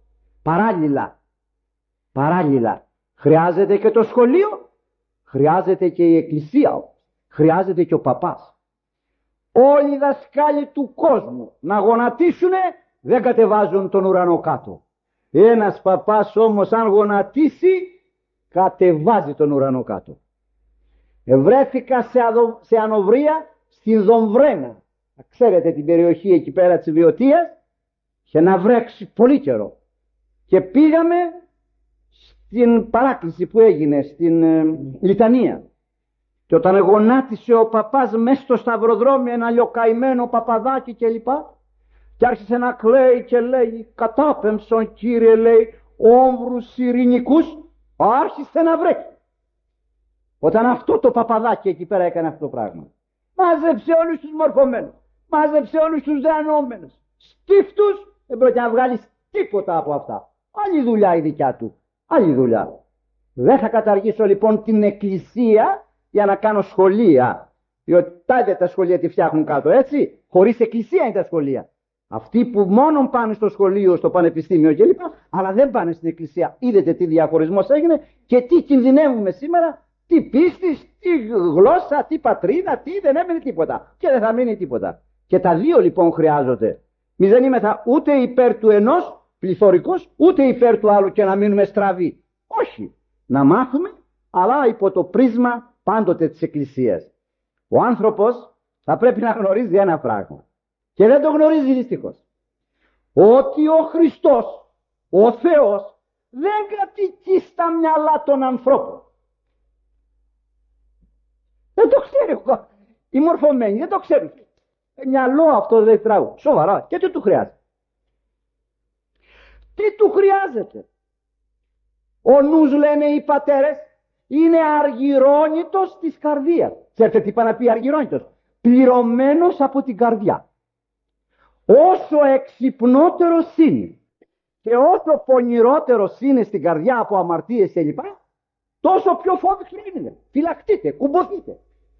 Παράλληλα. Χρειάζεται και το σχολείο. Χρειάζεται και η εκκλησία. Χρειάζεται και ο παπάς. Όλοι οι δασκάλοι του κόσμου να γονατίσουνε δεν κατεβάζουν τον ουρανό κάτω. Ένας παπάς όμως αν γονατίσει κατεβάζει τον ουρανό κάτω. Βρέθηκα σε ανοβρία στην Δομβρένα. Ξέρετε την περιοχή εκεί πέρα της Βιωτίας. Και να βρέξει πολύ καιρό. Και πήγαμε στην παράκληση που έγινε στην Λιτανία. Και όταν γονάτισε ο παπάς μέσα στο σταυροδρόμιο ένα λιοκαημένο παπαδάκι κλπ. Και άρχισε να κλαίει και λέει κατάπεμψον κύριε λέει όμβρους ειρηνικούς, άρχισε να βρέχει. Όταν αυτό το παπαδάκι εκεί πέρα έκανε αυτό το πράγμα, μάζεψε όλους τους μορφωμένους, μάζεψε όλους τους διανοούμενους, στίφτους, δεν πρόκειται να βγάλεις τίποτα από αυτά. Άλλη δουλειά η δικιά του, άλλη δουλειά. Δεν θα καταργήσω λοιπόν την εκκλησία για να κάνω σχολεία, Διότι τα σχολεία τη φτιάχνουν κάτω, έτσι. Χωρίς εκκλησία είναι τα σχολεία. Αυτοί που μόνο πάνε στο σχολείο, στο πανεπιστήμιο κλπ. Αλλά δεν πάνε στην εκκλησία. Είδατε τι διαχωρισμός έγινε και τι κινδυνεύουμε σήμερα. Τι πίστη, τι γλώσσα, τι πατρίδα, τι δεν έμεινε τίποτα. Και δεν θα μείνει τίποτα. Και τα δύο λοιπόν χρειάζονται. Μη δεν είμεθα ούτε υπέρ του ενός πληθωρικός, ούτε υπέρ του άλλου και να μείνουμε στραβοί. Όχι. Να μάθουμε, αλλά υπό το πρίσμα πάντοτε της εκκλησίας. Ο άνθρωπος θα πρέπει να γνωρίζει ένα πράγμα. Και δεν το γνωρίζει δυστυχώς. Ότι ο Χριστός, ο Θεός, δεν κατοικεί στα μυαλά των ανθρώπων. Δεν το ξέρει. Οι μορφωμένοι δεν το ξέρουν. Μυαλό αυτό δεν τράγουν. Σοβαρά. Και τι του χρειάζεται. Τι του χρειάζεται. Ο νους, λένε οι πατέρες, είναι αργυρώνητος της καρδίας. Ξέρετε τι πάει να πει αργυρώνητος. Πληρωμένος από την καρδιά. Όσο εξυπνότερος είναι και όσο πονηρότερος είναι στην καρδιά από αμαρτίες κλπ, τόσο πιο φόβητος είναι. Φυλακτείτε, κουμποθείτε.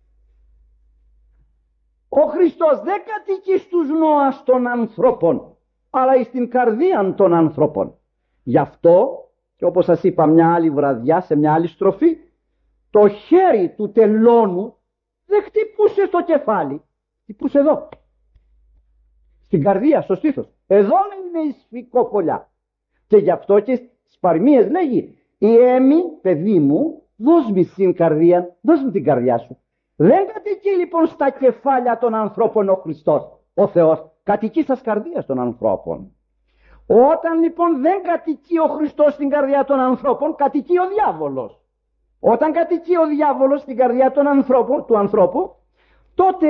Ο Χριστός δεν κατοικεί στους νόας των ανθρώπων, αλλά στην καρδία των ανθρώπων. Γι' αυτό, και όπως σας είπα μια άλλη βραδιά σε μια άλλη στροφή, το χέρι του τελώνου δεν χτυπούσε στο κεφάλι, χτυπούσε εδώ. Στην καρδία, στο στήθος. Εδώ είναι η σφικόπολιά. Και γι' αυτό και στις παροιμίες λέγει, η έμη, παιδί μου, δώσ' μου την καρδία, δώσ' μου την καρδιά σου. Δεν κατοικεί λοιπόν στα κεφάλια των ανθρώπων ο Χριστός, ο Θεός. Κατοικεί στα καρδίας των ανθρώπων. Όταν λοιπόν δεν κατοικεί ο Χριστός στην καρδιά των ανθρώπων, κατοικεί ο διάβολος. Όταν κατοικεί ο διάβολος στην καρδιά των ανθρώπων, του ανθρώπου, τότε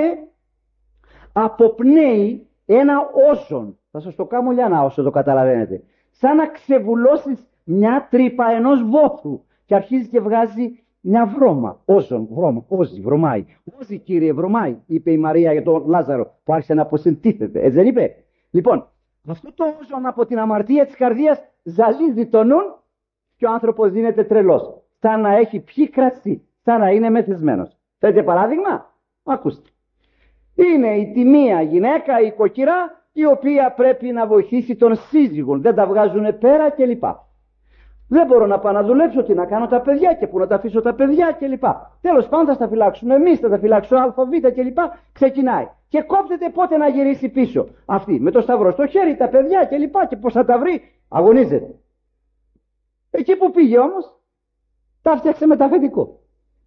αποπνέει ένα όσον. Θα σας το κάνω λιανά όσο το καταλαβαίνετε. Σαν να ξεβουλώσεις μια τρύπα ενός βόθρου και αρχίζει και βγάζει μια βρώμα. Όσον, βρώμα, όζι, βρωμάει. Όζι, κύριε, βρωμάει, είπε η Μαρία για τον Λάζαρο που άρχισε να αποσυντήθεται. Έτσι δεν είπε. Λοιπόν, αυτό το όσον από την αμαρτία της καρδίας ζαλίζει τον νου και ο άνθρωπος δίνεται τρελός. Σαν να έχει πιει κρασί, σαν να είναι μεθυσμένος. Θέλετε παράδειγμα? Ακούστε. Είναι η τιμία γυναίκα, η κοκκυρά, η οποία πρέπει να βοηθήσει τον σύζυγο. Δεν τα βγάζουν πέρα κλπ. Δεν μπορώ να πάω να δουλέψω, τι να κάνω τα παιδιά και πού να τα αφήσω τα παιδιά κλπ. Τέλος πάντων θα τα φυλάξουμε εμείς, θα τα φυλάξω ΑΒ κλπ. Ξεκινάει. Και κόπτεται πότε να γυρίσει πίσω. Αυτή με το σταυρό στο χέρι, τα παιδιά κλπ. Και πώς θα τα βρει, αγωνίζεται. Εκεί που πήγε όμως, τα φτιάξε με τα αφεντικό.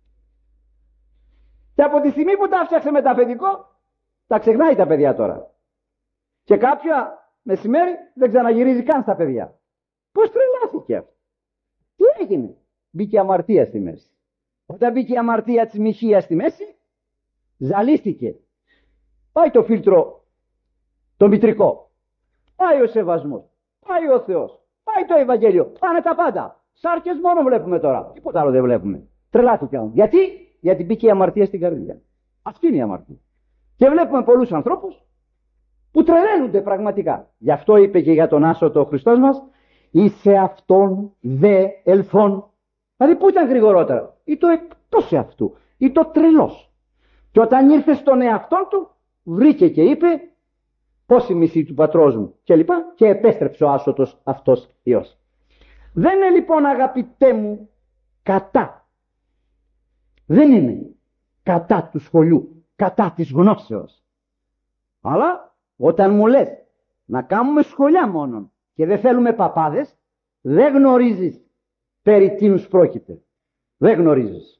Και από τη στιγμή που τα φτιάξε με τα αφεντικό, τα ξεχνάει τα παιδιά τώρα. Και κάποια μεσημέρι δεν ξαναγυρίζει καν στα παιδιά. Πώς τρελάθηκε αυτό? Τι έγινε? Μπήκε αμαρτία στη μέση. Όταν μπήκε η αμαρτία της μοιχείας στη μέση, ζαλίστηκε. Πάει το φίλτρο το μητρικό. Πάει ο σεβασμός. Πάει ο Θεός. Πάει το Ευαγγέλιο. Πάνε τα πάντα. Σάρκες μόνο βλέπουμε τώρα. Τίποτα άλλο δεν βλέπουμε. Τρελάθηκε όμως. Γιατί μπήκε η αμαρτία στην καρδιά. Αυτή είναι η αμαρτία. Και βλέπουμε πολλούς ανθρώπους που τρελαίνονται πραγματικά. Γι' αυτό είπε και για τον άσωτο ο Χριστός μας, «Εις αυτόν δε ελθόν». Δηλαδή πού ήταν γρηγορότερα? Ή το εκτός εαυτού, ή το τρελός. Και όταν ήρθε στον εαυτόν του, βρήκε και είπε, «Πόση μισή του πατρός μου» και λοιπά, και επέστρεψε ο άσωτος αυτός Υιός. Δεν είναι λοιπόν, αγαπητέ μου, κατά. Δεν είναι κατά του σχολείου, κατά της γνώσεως. Αλλά όταν μου λες να κάνουμε σχολιά μόνον και δεν θέλουμε παπάδες, δεν γνωρίζεις περί τίνους πρόκειται. Δεν γνωρίζεις.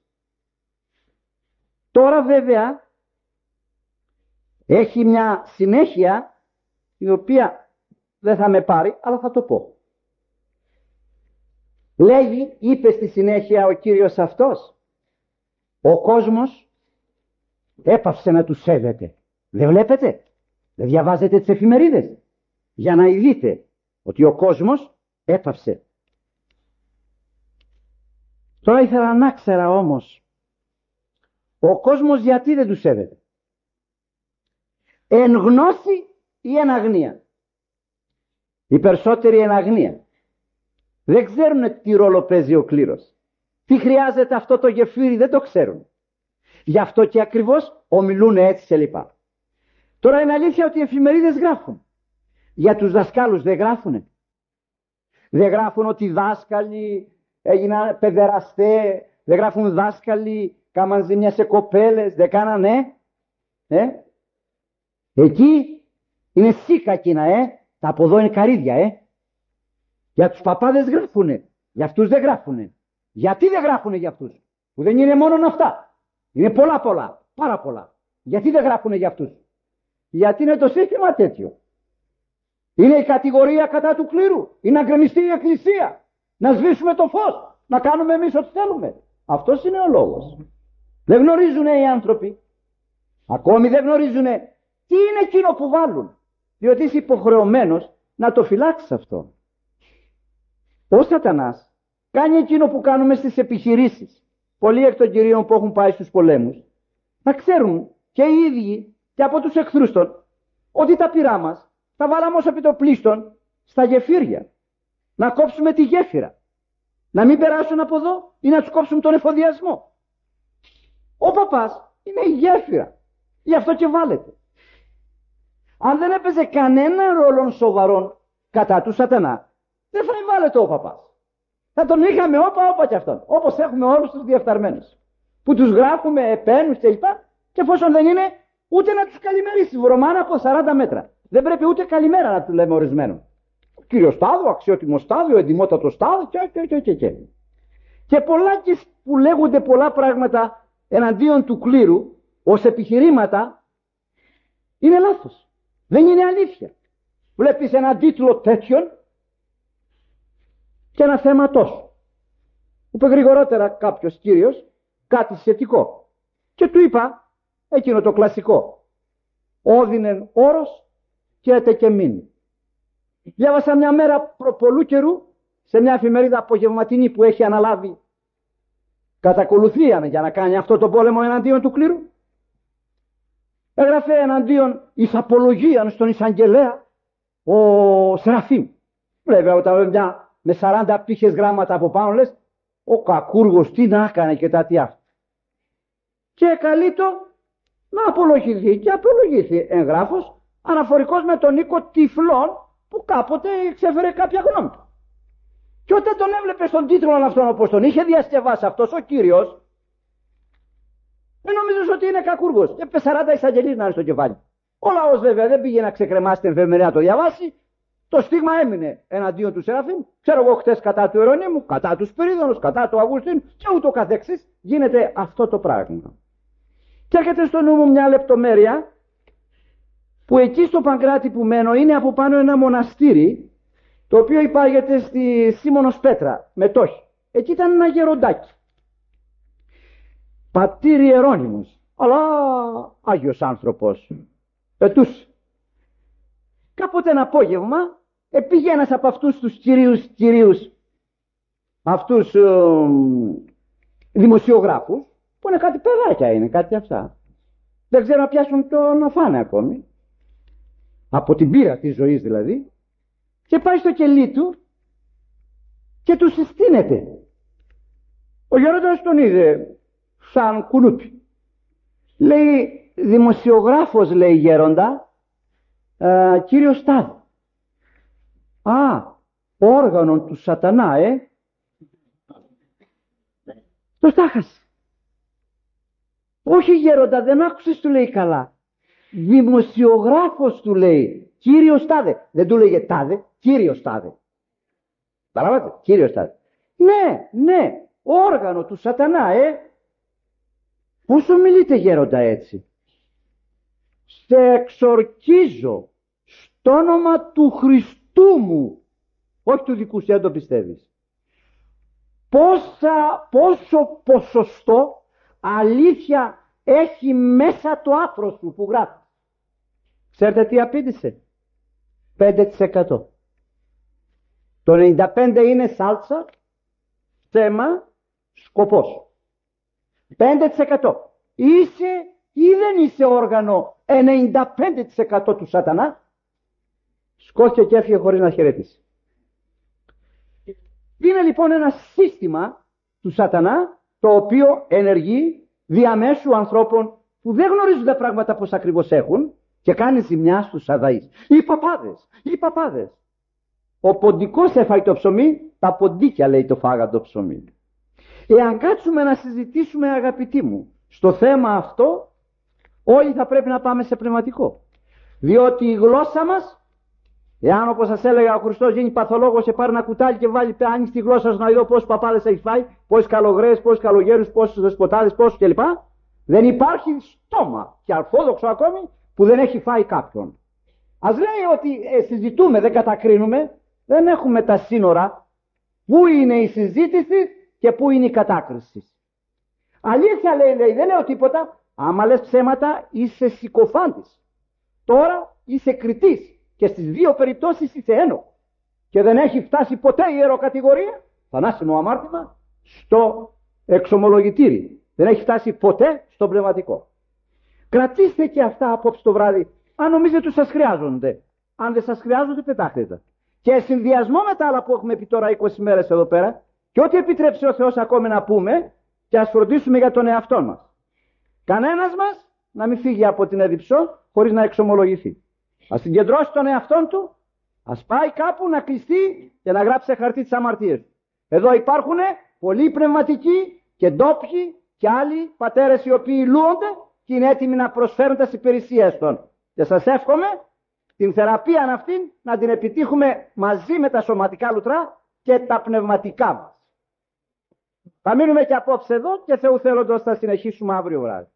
Τώρα βέβαια έχει μια συνέχεια η οποία δεν θα με πάρει, αλλά θα το πω. Λέγει, είπε στη συνέχεια ο Κύριος αυτός, ο κόσμος έπαυσε να του σέβεται. Δεν βλέπετε? Δεν διαβάζετε τις εφημερίδες? Για να δείτε ότι ο κόσμος έπαυσε. Τώρα ήθελα να ξέρα όμως, ο κόσμος γιατί δεν του σέβεται? Εν γνώση ή εν αγνία? Οι περισσότεροι εν αγνία. Δεν ξέρουν τι ρόλο παίζει ο κλήρος. Τι χρειάζεται αυτό το γεφύρι, δεν το ξέρουν. Γι' αυτό και ακριβώς ομιλούν έτσι και λοιπά. Τώρα είναι αλήθεια ότι οι εφημερίδες γράφουν. Για τους δασκάλους δεν γράφουνε. Δεν γράφουν ότι οι δάσκαλοι έγιναν παιδεραστέ, δεν γράφουν δάσκαλοι κάμαν ζημιά σε κοπέλες, δεν κάνανε. Εκεί είναι σίκα εκείνα, τα από εδώ είναι καρύδια, Για τους παπάδες γράφουνε, για αυτούς δεν γράφουνε. Γιατί δεν γράφουνε για αυτούς? Που δεν είναι μόνο αυτά. Είναι πολλά, πάρα πολλά. Γιατί δεν γράφουνε για αυτούς? Γιατί είναι το σύστημα τέτοιο. Είναι η κατηγορία κατά του κλήρου. Είναι να γκρεμιστεί η εκκλησία. Να σβήσουμε το φως. Να κάνουμε εμείς ό,τι θέλουμε. Αυτός είναι ο λόγος. Δεν γνωρίζουν οι άνθρωποι. Ακόμη δεν γνωρίζουν τι είναι εκείνο που βάλουν. Διότι είσαι υποχρεωμένος να το φυλάξεις αυτό. Ο Σατανάς κάνει εκείνο που κάνουμε στις επιχειρήσεις. Πολλοί εκ των κυρίων που έχουν πάει στους πολέμους να ξέρουν και οι ίδιοι και από τους εχθρούς των ότι τα πυρά μας τα βάλαμε ως επιτοπλίστων στα γεφύρια. Να κόψουμε τη γέφυρα. Να μην περάσουν από εδώ ή να τους κόψουμε τον εφοδιασμό. Ο παπάς είναι η γέφυρα. Γι' αυτό και βάλετε. Αν δεν έπαιζε κανένα ρόλο σοβαρόν κατά του Σατανά, δεν θα βάλετε ο παπάς. Θα τον είχαμε όπα κι αυτόν. Όπως έχουμε όλους τους διεφθαρμένους. Που τους γράφουμε επένους κλπ. Και εφόσον δεν είναι ούτε να τους καλημερίσει βρωμάνα από 40 μέτρα. Δεν πρέπει ούτε καλημέρα να του λέμε ορισμένο. Κύριο Στάδο, αξιότιμο Στάδο, εντιμότατο Στάδο και. Και πολλά και που λέγονται πολλά πράγματα εναντίον του κλήρου ως επιχειρήματα είναι λάθος. Δεν είναι αλήθεια. Βλέπεις έναν τίτλο τέτοιον και ένα θέμα τόσο. Είπε γρηγορότερα κάποιος κύριος κάτι σχετικό. Και του είπα εκείνο το κλασικό. Όδινεν όρος και έτε και μείνει. Διάβασα μια μέρα προπολού καιρού σε μια εφημερίδα απογευματινή που έχει αναλάβει κατακολουθίαν για να κάνει αυτό το πόλεμο εναντίον του κλήρου. Έγραφε εναντίον εις απολογίαν στον εισαγγελέα ο Σεραφείμ. Βέβαια όταν μια με 40 πύχες γράμματα από πάνω λες ο κακούργος τι να έκανε και τα τι αυτά. Και καλείτο να απολογηθεί και απολογηθεί εγγράφος αναφορικός με τον οίκο τυφλών που κάποτε ξέφερε κάποια γνώμη του. Και όταν τον έβλεπε στον τίτλο αυτόν όπως τον είχε διασκευάσει αυτός ο κύριος, δεν νομίζεις ότι είναι κακούργος. Και 40 εισαγγελίες να είναι στο κεφάλι. Ο λαός βέβαια δεν πήγε να ξεκρεμάσει την εφημερίδα να το διαβάσει. Το στίγμα έμεινε εναντίον του Σεραφείμ. Ξέρω εγώ χτες κατά του Ιερονύμου, κατά του Σπυρίδωνος, κατά του Αυγουστίνου και ούτω καθεξής. Γίνεται αυτό το πράγμα. Και έρχεται στο νου μου μια λεπτομέρεια που εκεί στο Παγκράτη που μένω είναι από πάνω ένα μοναστήρι το οποίο υπάγεται στη Σίμωνος Πέτρα, Μετόχη. Εκεί ήταν ένα γεροντάκι. Πατήρ Ιερώνυμος, αλλά Άγιος άνθρωπος, πετούσε. Κάποτε ένα απόγευμα πήγε ένας από αυτούς τους κυρίους, αυτούς δημοσιογράφους, που είναι κάτι παιδάκια είναι, κάτι αυτά. Δεν ξέρω να πιάσουν το να φάνε ακόμη. Από την πείρα της ζωής δηλαδή. Και πάει στο κελί του και του συστήνεται. Ο γέροντας τον είδε σαν κουνούπι. Λέει δημοσιογράφος, λέει γέροντα, κύριο Στάδη. Α, όργανο του Σατανά, το στάχασε. Όχι γέροντα, δεν άκουσες, του λέει καλά. Δημοσιογράφος, του λέει, κύριο Στάδε. Δεν του λέγε τάδε, κύριο Στάδε. Παραβάτε, κύριο Στάδε. Ναι, όργανο του Σατανά, Πόσο μιλείτε γέροντα έτσι? Σε εξορκίζω στο όνομα του Χριστού μου, όχι του δικού σου, δεν το πιστεύεις. Πόσο ποσοστό αλήθεια έχει μέσα το άθρο σου που γράφει? Ξέρετε τι απήντησε? 5%. Το 95% είναι σάλτσα, θέμα, σκοπός. 5%. Είσαι ή δεν είσαι όργανο 95% του Σατανά? Σκόθηκε και έφυγε χωρίς να χαιρετήσει. Είναι λοιπόν ένα σύστημα του Σατανά το οποίο ενεργεί διαμέσου ανθρώπων που δεν γνωρίζουν τα πράγματα πώς ακριβώς έχουν και κάνει ζημιά στους αδαείς. Οι παπάδες. Ο ποντικός έφαγε το ψωμί, τα ποντίκια λέει το φάγαν το ψωμί. Εάν κάτσουμε να συζητήσουμε, αγαπητοί μου, στο θέμα αυτό, όλοι θα πρέπει να πάμε σε πνευματικό. Διότι η γλώσσα μας, εάν όπως σας έλεγα ο Χριστός γίνει παθολόγος και πάρει ένα κουτάλι και βάλει άνοιξε τη γλώσσα σου να δω πόσους παπάδες έχει φάει, πόσους καλογρές, πόσους καλογέρους, πόσους δεσποτάδες, πόσους κλπ. Δεν υπάρχει στόμα και ορθόδοξο ακόμη που δεν έχει φάει κάποιον. Ας λέει ότι συζητούμε, δεν κατακρίνουμε, δεν έχουμε τα σύνορα. Πού είναι η συζήτηση και πού είναι η κατάκριση. Αλήθεια λέει, δεν λέω τίποτα. Άμα λες ψέματα είσαι συκοφάντης. Τώρα είσαι κριτής και στις δύο περιπτώσεις είσαι ένοχος. Και δεν έχει φτάσει ποτέ η ιεροκατηγορία, θανάσιμο αμάρτημα, στο εξομολογητήρι. Δεν έχει φτάσει ποτέ στο πνευματικό. Κρατήστε και αυτά απόψε το βράδυ, αν νομίζετε ότι σας χρειάζονται. Αν δεν σας χρειάζονται, πετάχτε τα. Και συνδυασμό με τα άλλα που έχουμε πει τώρα 20 μέρες εδώ πέρα, και ό,τι επιτρέψει ο Θεός ακόμη να πούμε, και ας φροντίσουμε για τον εαυτό μας. Κανένας μας να μην φύγει από την Εδιψό χωρίς να εξομολογηθεί. Ας συγκεντρώσει τον εαυτόν του, ας πάει κάπου να κλειστεί και να γράψει σε χαρτί τις αμαρτίες. Εδώ υπάρχουν πολλοί πνευματικοί και ντόπιοι και άλλοι πατέρες οι οποίοι λούονται και είναι έτοιμοι να προσφέρουν τις υπηρεσίες των. Και σας εύχομαι την θεραπεία αυτήν να την επιτύχουμε μαζί με τα σωματικά λουτρά και τα πνευματικά μας. Θα μείνουμε και απόψε εδώ και Θεού θέλοντος θα συνεχίσουμε αύριο βράδυ.